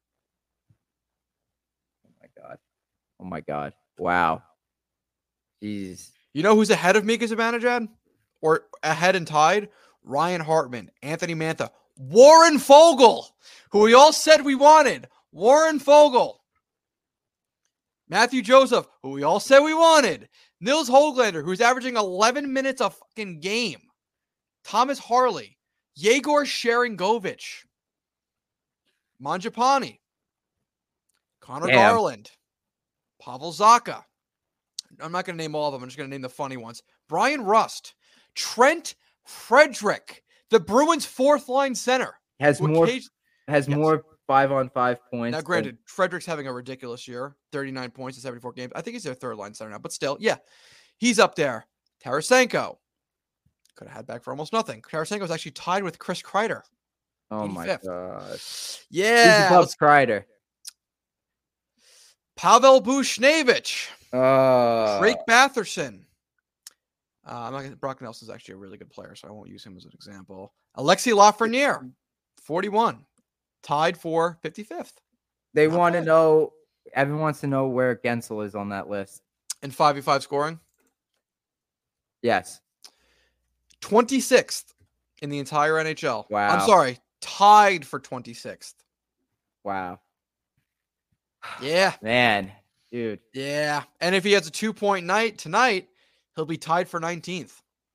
Oh my God. Wow. Jeez. You know who's ahead of Mika Zibanejad? Or ahead and tied? Ryan Hartman, Anthony Mantha, Warren Fogle, who we all said we wanted. Warren Fogle. Matthew Joseph, who we all said we wanted. Nils Höglander, who's averaging 11 minutes a fucking game. Thomas Harley. Yegor Sharangovich. Mangiapane. Connor Garland. Pavel Zacha. I'm not going to name all of them. I'm just going to name the funny ones. Brian Rust. Trent Frederick. The Bruins' fourth line center. Has more 5-on-5 points. Now, granted, Frederick's having a ridiculous year. 39 points in 74 games. I think he's their third line center now. But still, yeah. He's up there. Tarasenko. Could have had back for almost nothing. Tarasenko is actually tied with Chris Kreider. Oh 85th. my God. Yeah. Who's above Kreider? Pavel Buchnevich. Drake Uh, Batherson. I'm not gonna, Brock Nelson's actually a really good player, so I won't use him as an example. Alexis Lafreniere, 41. Tied for 55th. They Not want to bad. know, everyone wants to know where Gensel is on that list. In 5v5 scoring. Yes. 26th in the entire NHL. Wow. I'm sorry. Tied for 26th. Wow. Yeah. Man, dude. Yeah. And if he has a 2-point night tonight, he'll be tied for 19th.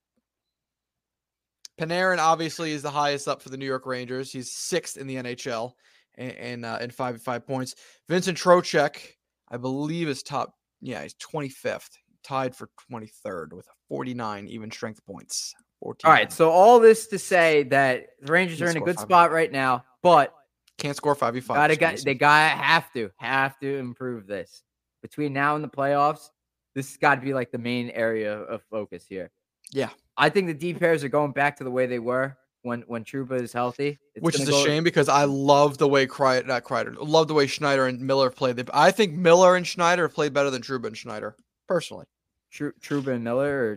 Panarin obviously is the highest up for the New York Rangers. He's 6th in the NHL in 5v5 points. Vincent Trocheck, I believe, is top. Yeah, he's 25th. Tied for 23rd with 49 even strength points. 14. All right. So all this to say that the Rangers are in a score good 5v5. spot right now, but Can't score 5v5. they have to improve this between now and the playoffs. This has got to be like the main area of focus here. Yeah. I think the D pairs are going back to the way they were when Trouba is healthy. Which is a shame because I love the way love the way Schneider and Miller played. I think Miller and Schneider have played better than Trouba and Schneider, personally. Trouba and Miller?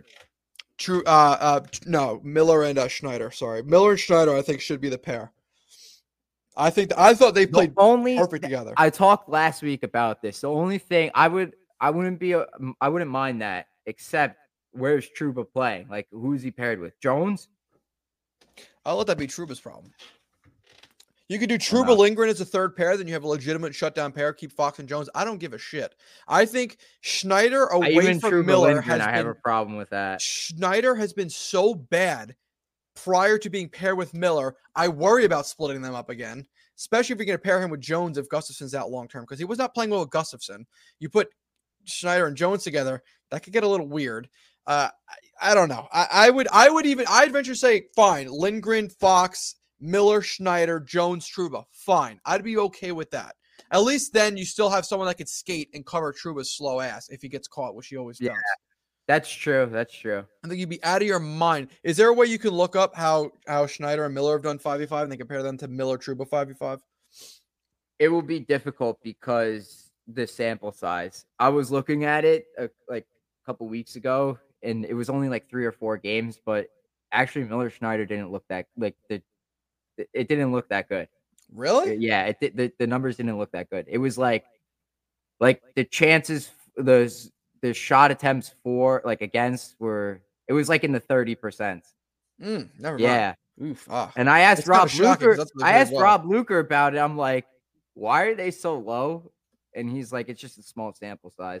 No, Miller and Schneider. Sorry. Miller and Schneider, I think, should be the pair. I thought they played perfect together. I talked last week about this. The only thing I wouldn't mind that, except where's Trouba playing? Like, who's he paired with? Jones? I'll let that be Trouba's problem. You could do Trouba Lindgren as a third pair, then you have a legitimate shutdown pair. Keep Fox and Jones. I don't give a shit. I think Schneider away from Miller Lindgren, I have a problem with that. Schneider has been so bad prior to being paired with Miller. I worry about splitting them up again, especially if you're going to pair him with Jones if Gustafson's out long term, because he was not playing well with Gustafson. You put Schneider and Jones together, that could get a little weird. I don't know. I'd venture to say, fine, Lindgren, Fox, Miller, Schneider, Jones, Trouba. Fine. I'd be okay with that. At least then you still have someone that could skate and cover Trouba's slow ass if he gets caught, which he always does. That's true. That's true. I think you'd be out of your mind. Is there a way you can look up how Schneider and Miller have done 5v5 and they compare them to Miller, Trouba 5v5? It will be difficult because the sample size. I was looking at it like a couple weeks ago, and it was only like 3 or 4 games, but actually Miller Schneider didn't look that it didn't look that good. Really? Yeah, the numbers didn't look that good. It was like the chances, the shot attempts for against it was like in the 30%. Never mind. Yeah. Oof. And I asked It's kinda Rob shocking 'cause Luker. that's what I they asked well. Rob Luker about it. I'm like, why are they so low? And he's like, it's just a small sample size.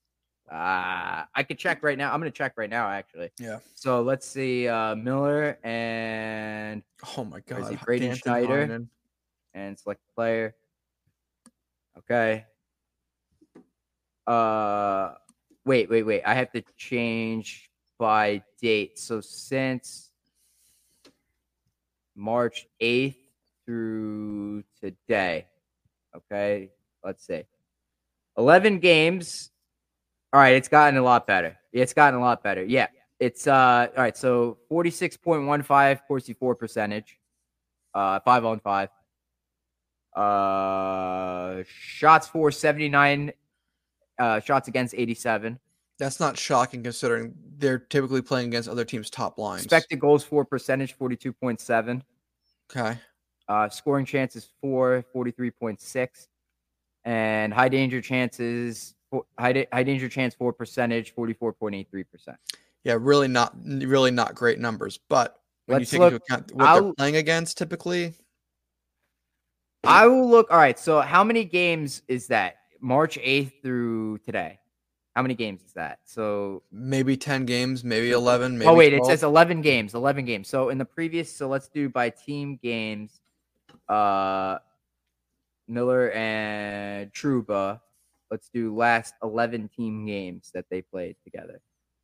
I could check right now. I'm gonna check right now, actually. Yeah. So let's see. Miller and Oh my where's he? God. Braden Danton Schneider Heinen. and select player. Okay. Wait. I have to change by date. So since March 8th through today. Okay. Let's see. 11 games. All right, it's gotten a lot better. It's gotten a lot better. Yeah. It's all right, so 46.15 Corsi 4 percentage. 5-on-5. Shots for 79, shots against 87. That's not shocking considering they're typically playing against other teams' top lines. Expected goals for percentage 42.7. Okay. Scoring chances for 43.6. And high danger chances high danger chance for percentage 44.83%. Yeah, really not great numbers. But when Let's you take look. into account what they're playing against typically. I will look. All right. So how many games is that? March 8th through today. How many games is that? So maybe 10 games, maybe 11, maybe oh wait, 12. it says 11 games. 11 games. So in the previous, so let's do by team games. Miller and Trouba. Let's do last 11 team games that they played together.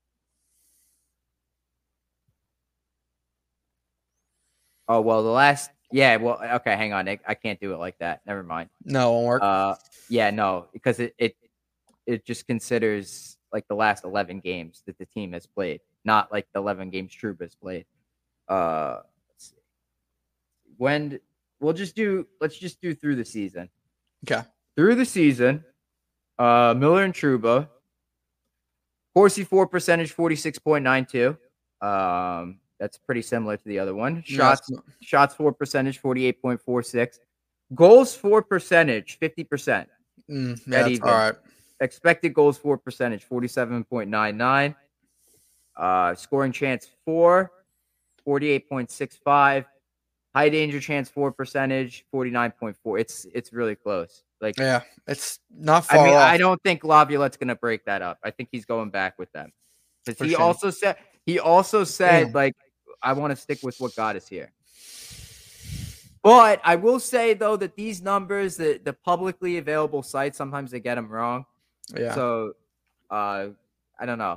Oh, well, the last, yeah, well, okay, hang on. I can't do it like that. Never mind. No, it won't work. Yeah, no, because it just considers like the last 11 games that the team has played, not like the 11 games Trouba's played. Let's see. Let's just do through the season. Okay. Through the season, Miller and Trouba, Corsi 4 percentage 46.92. That's pretty similar to the other one. Shots for percentage 48.46. Goals for percentage 50%. Yeah, that's all right. Expected goals for percentage 47.99. Scoring chance for 48.65. High danger chance for percentage 49.4. It's really close. Like, yeah, it's not far off. I don't think Laviolette's gonna break that up. I think he's going back with them because he also said like, I want to stick with what got us here. But I will say though that these numbers, the publicly available sites, sometimes they get them wrong. Yeah. So, I don't know.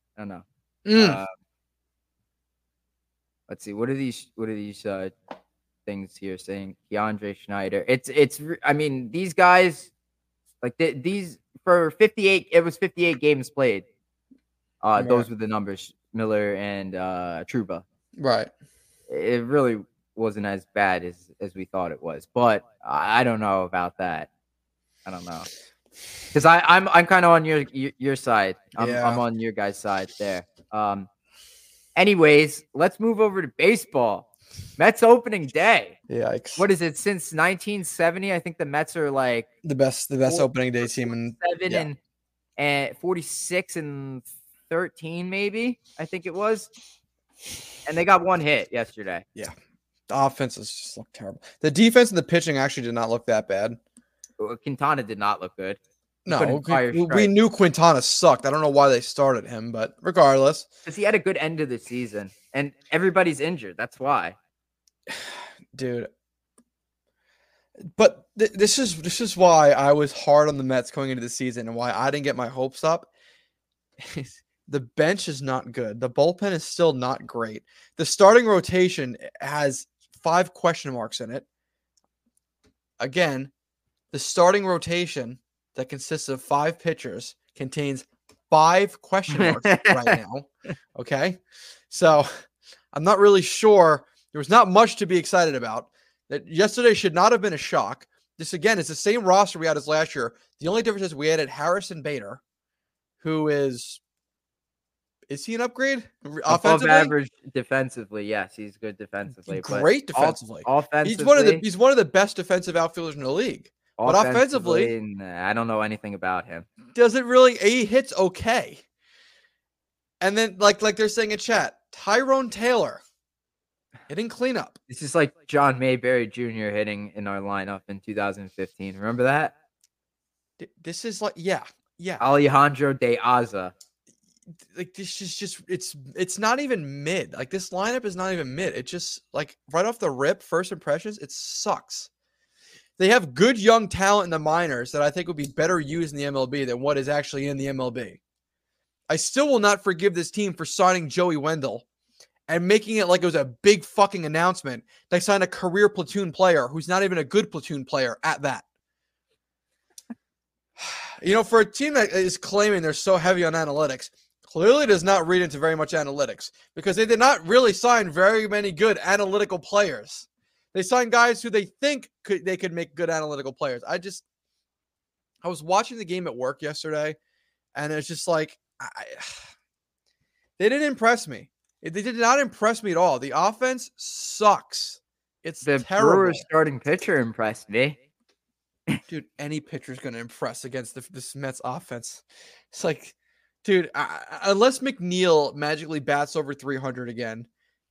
Let's see. What are these things here saying? Keandre Schneider. I mean, these guys, like these for 58. It was 58 games played. Those were the numbers. Miller and Trouba. Right. It really wasn't as bad as we thought it was, but I don't know about that. I don't know because I'm kind of on your side. I'm on your guys' side there. Anyways, let's move over to baseball. Mets opening day. Yikes. What is it? Since 1970, I think the Mets are like the best opening day team in 7 and 46 and 13, maybe. I think it was. And they got one hit yesterday. Yeah. The offenses just look terrible. The defense and the pitching actually did not look that bad. Quintana did not look good. No, we knew Quintana sucked. I don't know why they started him, but regardless. Because he had a good end of the season, and everybody's injured. That's why. Dude. But this is why I was hard on the Mets going into the season and why I didn't get my hopes up. The bench is not good. The bullpen is still not great. The starting rotation has 5 question marks in it. Again, the starting rotation that consists of 5 pitchers contains 5 question marks right now. Okay. So I'm not really sure. There was not much to be excited about. That yesterday should not have been a shock. This again is the same roster we had as last year. The only difference is we added Harrison Bader, who is he an upgrade? Offensively? Above average defensively, yes, he's good defensively. Great defensively. Offensively, he's one of the best defensive outfielders in the league. But offensively, I don't know anything about him. Doesn't really. He hits okay. And then, like they're saying in chat, Tyrone Taylor Hitting cleanup. This is like John Mayberry Jr. hitting in our lineup in 2015. Remember that? This is like, yeah. Alejandro De Aza. Like, this is just, it's not even mid. Like, this lineup is not even mid. It just, like, right off the rip, first impressions, it sucks. They have good young talent in the minors that I think would be better used in the MLB than what is actually in the MLB. I still will not forgive this team for signing Joey Wendell and making it like it was a big fucking announcement. They signed a career platoon player who's not even a good platoon player at that. You know, for a team that is claiming they're so heavy on analytics, clearly does not read into very much analytics because they did not really sign very many good analytical players. They signed guys who they think they could make good analytical players. I was watching the game at work yesterday, and it's just like, they didn't impress me. They did not impress me at all. The offense sucks. It's The terrible. Brewers starting pitcher impressed me. Dude, any pitcher's going to impress against this Mets offense. It's like, dude, unless McNeil magically bats over 300 again,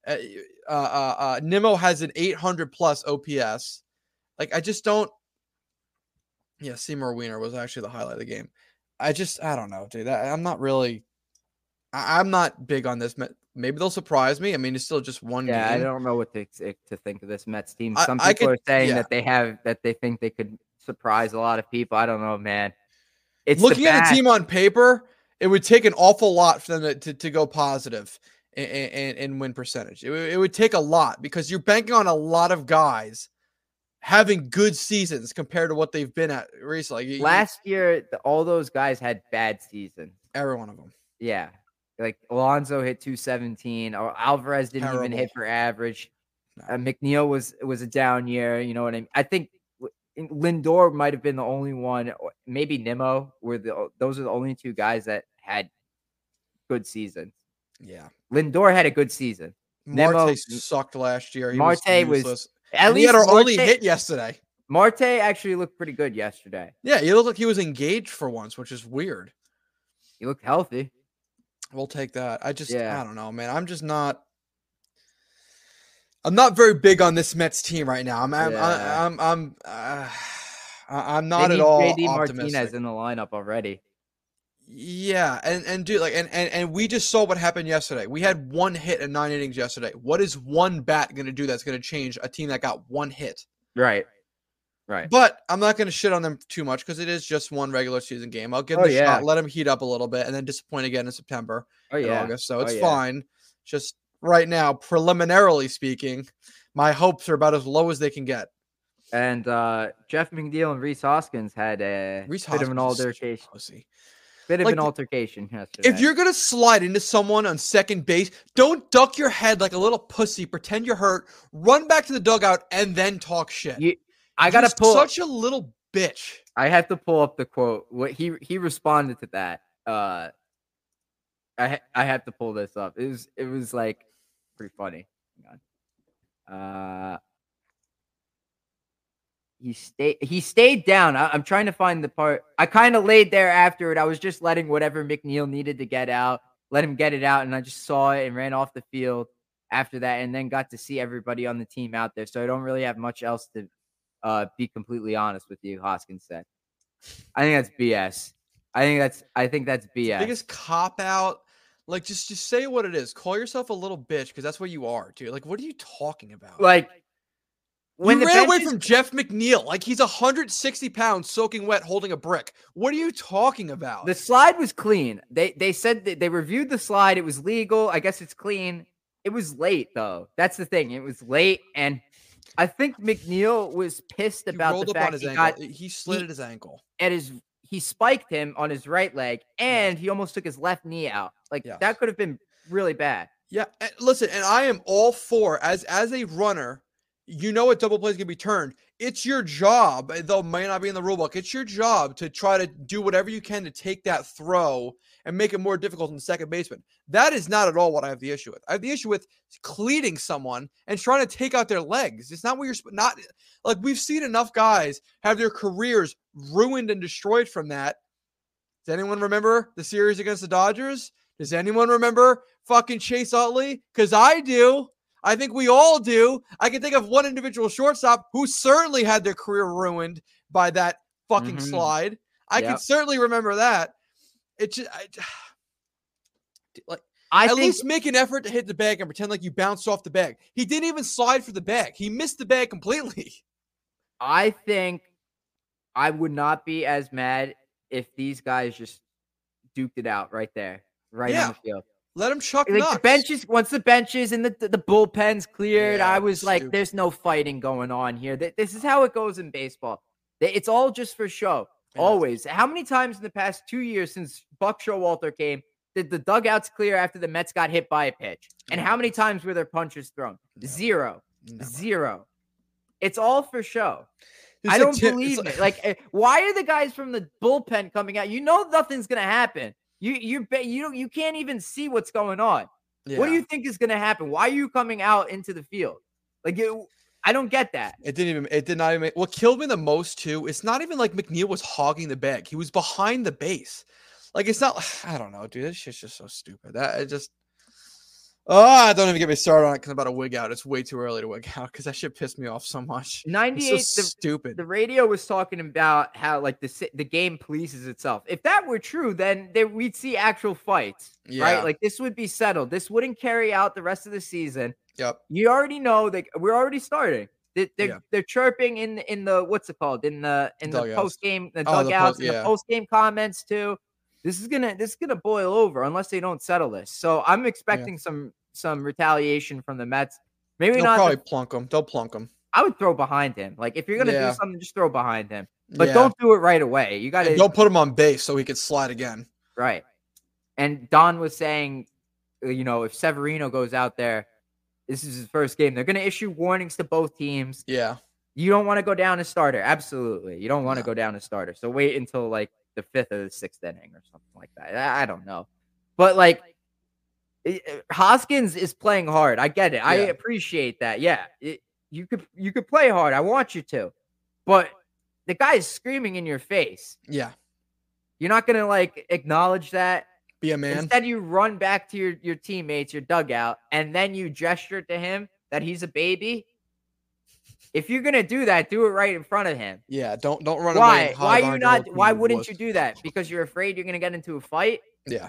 Nimmo has an 800 plus OPS. Like, I just don't. Yeah, Seymour Wiener was actually the highlight of the game. I don't know, dude. I'm not really. I'm not big on this. Maybe they'll surprise me. I mean, it's still just one game. I don't know what to think of this Mets team. Some people are saying that they think they could surprise a lot of people. I don't know, man. It's looking at the team on paper, it would take an awful lot for them to go positive in win percentage. It would take a lot because you're banking on a lot of guys having good seasons compared to what they've been at recently. Last year, all those guys had bad seasons. Every one of them. Yeah. Like Alonso hit 217, or Alvarez didn't even hit for average. No. McNeil was a down year. You know what I mean? I think Lindor might have been the only one, or maybe Nimmo those are the only two guys that had good seasons. Yeah. Lindor had a good season. Marte sucked last year. Marte was at least he had our only hit yesterday. Marte actually looked pretty good yesterday. Yeah, he looked like he was engaged for once, which is weird. He looked healthy. We'll take that. I don't know, man. I'm not very big on this Mets team right now. I'm not at all JD optimistic. Martinez in the lineup already. Yeah, and dude, like, and we just saw what happened yesterday. We had one hit in 9 innings yesterday. What is one bat going to do that's going to change a team that got one hit? Right. But I'm not going to shit on them too much because it is just one regular season game. I'll give them a shot, let them heat up a little bit, and then disappoint again in September and August. So it's fine. Just right now, preliminarily speaking, my hopes are about as low as they can get. And Jeff McNeil and Rhys Hoskins had a bit of an altercation. An altercation yesterday. If you're going to slide into someone on second base, don't duck your head like a little pussy, pretend you're hurt, run back to the dugout, and then talk shit. I gotta pull such a little bitch. I have to pull up the quote. What he responded to that. I have to pull this up. It was like pretty funny. Hang on. He stayed down. I'm trying to find the part. I kind of laid there after it. I was just letting whatever McNeil needed to get out, let him get it out, and I just saw it and ran off the field after that, and then got to see everybody on the team out there. So I don't really have much else to be completely honest with you, Hoskins said. I think that's BS. I think that's BS. Biggest cop out. Like, just say what it is. Call yourself a little bitch because that's what you are, dude. Like, what are you talking about? Like, when you ran away from Jeff McNeil, like he's 160 pounds soaking wet holding a brick. What are you talking about? The slide was clean. They said that they reviewed the slide. It was legal. I guess it's clean. It was late, though. That's the thing. It was late, and I think McNeil was pissed about the fact he slid his ankle. He spiked him on his right leg, and he almost took his left knee out. That could have been really bad. Yeah, listen, and I am all for, as a runner, you know what double plays can be turned. It's your job, though it might not be in the rule book. It's your job to try to do whatever you can to take that throw and make it more difficult on the second baseman. That is not at all what I have the issue with. I have the issue with cleating someone and trying to take out their legs. It's not what you're not like. We've seen enough guys have their careers ruined and destroyed from that. Does anyone remember the series against the Dodgers? Does anyone remember fucking Chase Utley? Because I do. I think we all do. I can think of one individual shortstop who certainly had their career ruined by that fucking slide. I can certainly remember that. It just, at least make an effort to hit the bag and pretend like you bounced off the bag. He didn't even slide for the bag. He missed the bag completely. I think I would not be as mad if these guys just duked it out right there, on the field. Let him chuck like nuts. The benches, once the benches and the bullpens cleared, I was like, there's no fighting going on here. This is how it goes in baseball. It's all just for show. Yeah. Always. How many times in the past 2 years since Buck Showalter came did the dugouts clear after the Mets got hit by a pitch? And how many times were their punches thrown? Zero. It's all for show. I don't believe it. Like, why are the guys from the bullpen coming out? You know nothing's gonna happen. You can't even see what's going on. Yeah. What do you think is gonna happen? Why are you coming out into the field? Like, I don't get that. It did not even. What killed me the most too? It's not even like McNeil was hogging the bag. He was behind the base. Like, it's not. I don't know, dude. This shit's just so stupid. Don't even get me started on it because I'm about to wig out. It's way too early to wig out because that shit pissed me off so much. 98, so stupid. The radio was talking about how like the game polices itself. If that were true, then we'd see actual fights, right? Like, this would be settled. This wouldn't carry out the rest of the season. Yep. You already know that we're already starting. They're chirping in the what's it called in the post game dugouts and the post game comments too. This is gonna boil over unless they don't settle this. So I'm expecting some retaliation from the Mets. Maybe They'll probably plunk them. They'll plunk them. I would throw behind him. Like, if you're gonna do something, just throw behind him. But don't do it right away. You gotta don't put him on base so he could slide again. Right. And Don was saying, if Severino goes out there, this is his first game. They're gonna issue warnings to both teams. Yeah. You don't want to go down as starter. Absolutely. You don't want to go down as starter. So wait until like the 5th or the 6th inning or something like that. I don't know. But like, Hoskins is playing hard. I get it. I appreciate that. Yeah. You could play hard. I want you to. But the guy is screaming in your face. Yeah. You're not going to like acknowledge that. Be a man. Instead, you run back to your teammates, your dugout, and then you gesture to him that he's a baby. If you're gonna do that, do it right in front of him. Yeah, don't run away. Why wouldn't you do that? Because you're afraid you're gonna get into a fight? Yeah,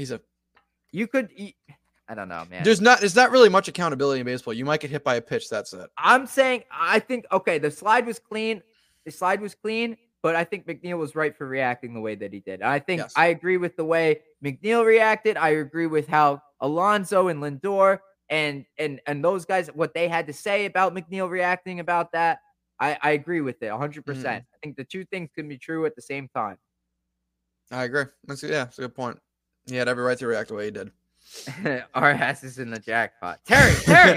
I don't know, man. There's not really much accountability in baseball. You might get hit by a pitch. That's it. I'm saying I think the slide was clean. But I think McNeil was right for reacting the way that he did. I think I agree with the way McNeil reacted. I agree with how Alonso and Lindor and those guys, what they had to say about McNeil reacting about that. I agree with it 100%. I think the two things can be true at the same time. I agree. That's a good point. He had every right to react the way he did. Our ass is in the jackpot. Terry,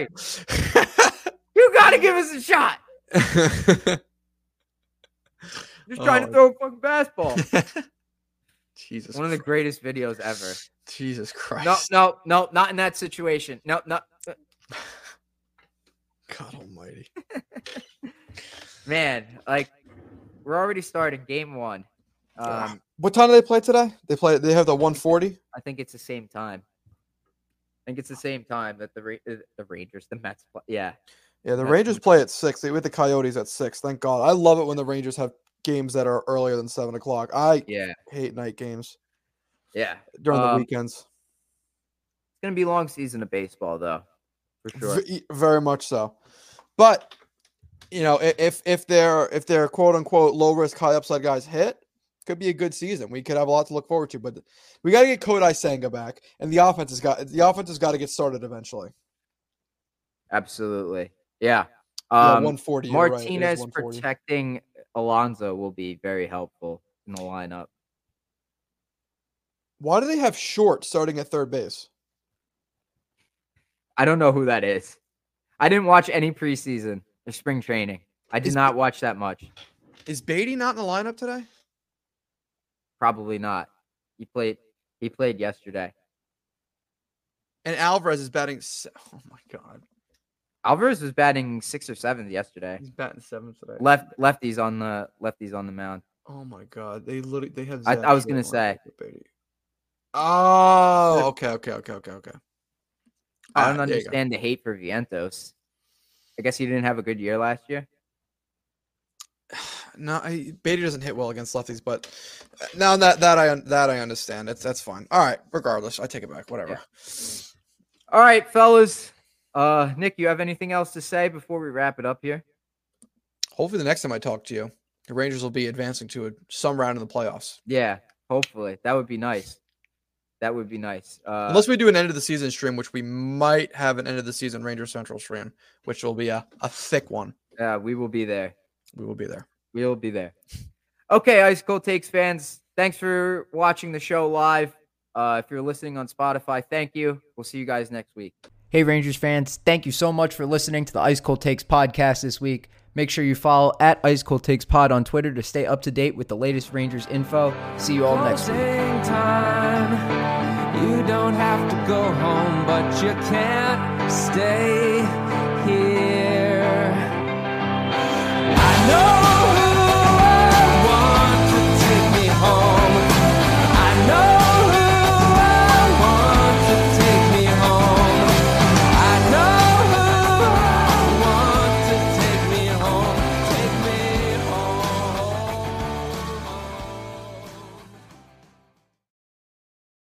you got to give us a shot. Just trying to throw a fucking basketball. Jesus. One of the greatest videos ever. Jesus Christ. No, not in that situation. No. God almighty. Man, like, we're already starting game 1. What time do they play today? They have the 1:40? I think it's the same time. I think it's the same time that the Rangers, the Mets play. Yeah. Yeah, the Rangers play at 6. They with the Coyotes at 6. Thank God. I love it when the Rangers have games that are earlier than 7 o'clock. I hate night games. Yeah. During the weekends. It's going to be a long season of baseball, though. For sure. Very much so. But, if they're quote unquote low risk, high upside guys hit, could be a good season. We could have a lot to look forward to, but we got to get Kodai Senga back, and the offense has got to get started eventually. Absolutely. Yeah. 140. Martinez right, protecting Alonso will be very helpful in the lineup. Why do they have Short starting at third base? I don't know who that is. I didn't watch any preseason or spring training. I did not watch that much. Is Beatty not in the lineup today? Probably not. He played yesterday. And Alvarez is batting. Oh my God. Alvarez was batting 6th or 7th yesterday. He's batting 7th today. Lefties on the mound. Oh my God. They have. I was gonna say. Oh, okay. I don't understand the hate for Vientos. I guess he didn't have a good year last year. No, Beatty doesn't hit well against lefties, but now that I understand. That's fine. All right, regardless, I take it back. Whatever. Yeah. All right, fellas. Nick, you have anything else to say before we wrap it up here? Hopefully, the next time I talk to you, the Rangers will be advancing to some round in the playoffs. Yeah, hopefully. That would be nice. Unless we do an end of the season stream, which we might have an end of the season Rangers Central stream, which will be a thick one. Yeah, we will be there. We will be there. We will be there. Okay, Ice Cold Takes fans, thanks for watching the show live. If you're listening on Spotify, thank you. We'll see you guys next week. Hey, Rangers fans, thank you so much for listening to the Ice Cold Takes podcast this week. Make sure you follow at Ice Cold Takes Pod on Twitter to stay up to date with the latest Rangers info. See you all next week. Time. You don't have to go home, but you can't stay here. I know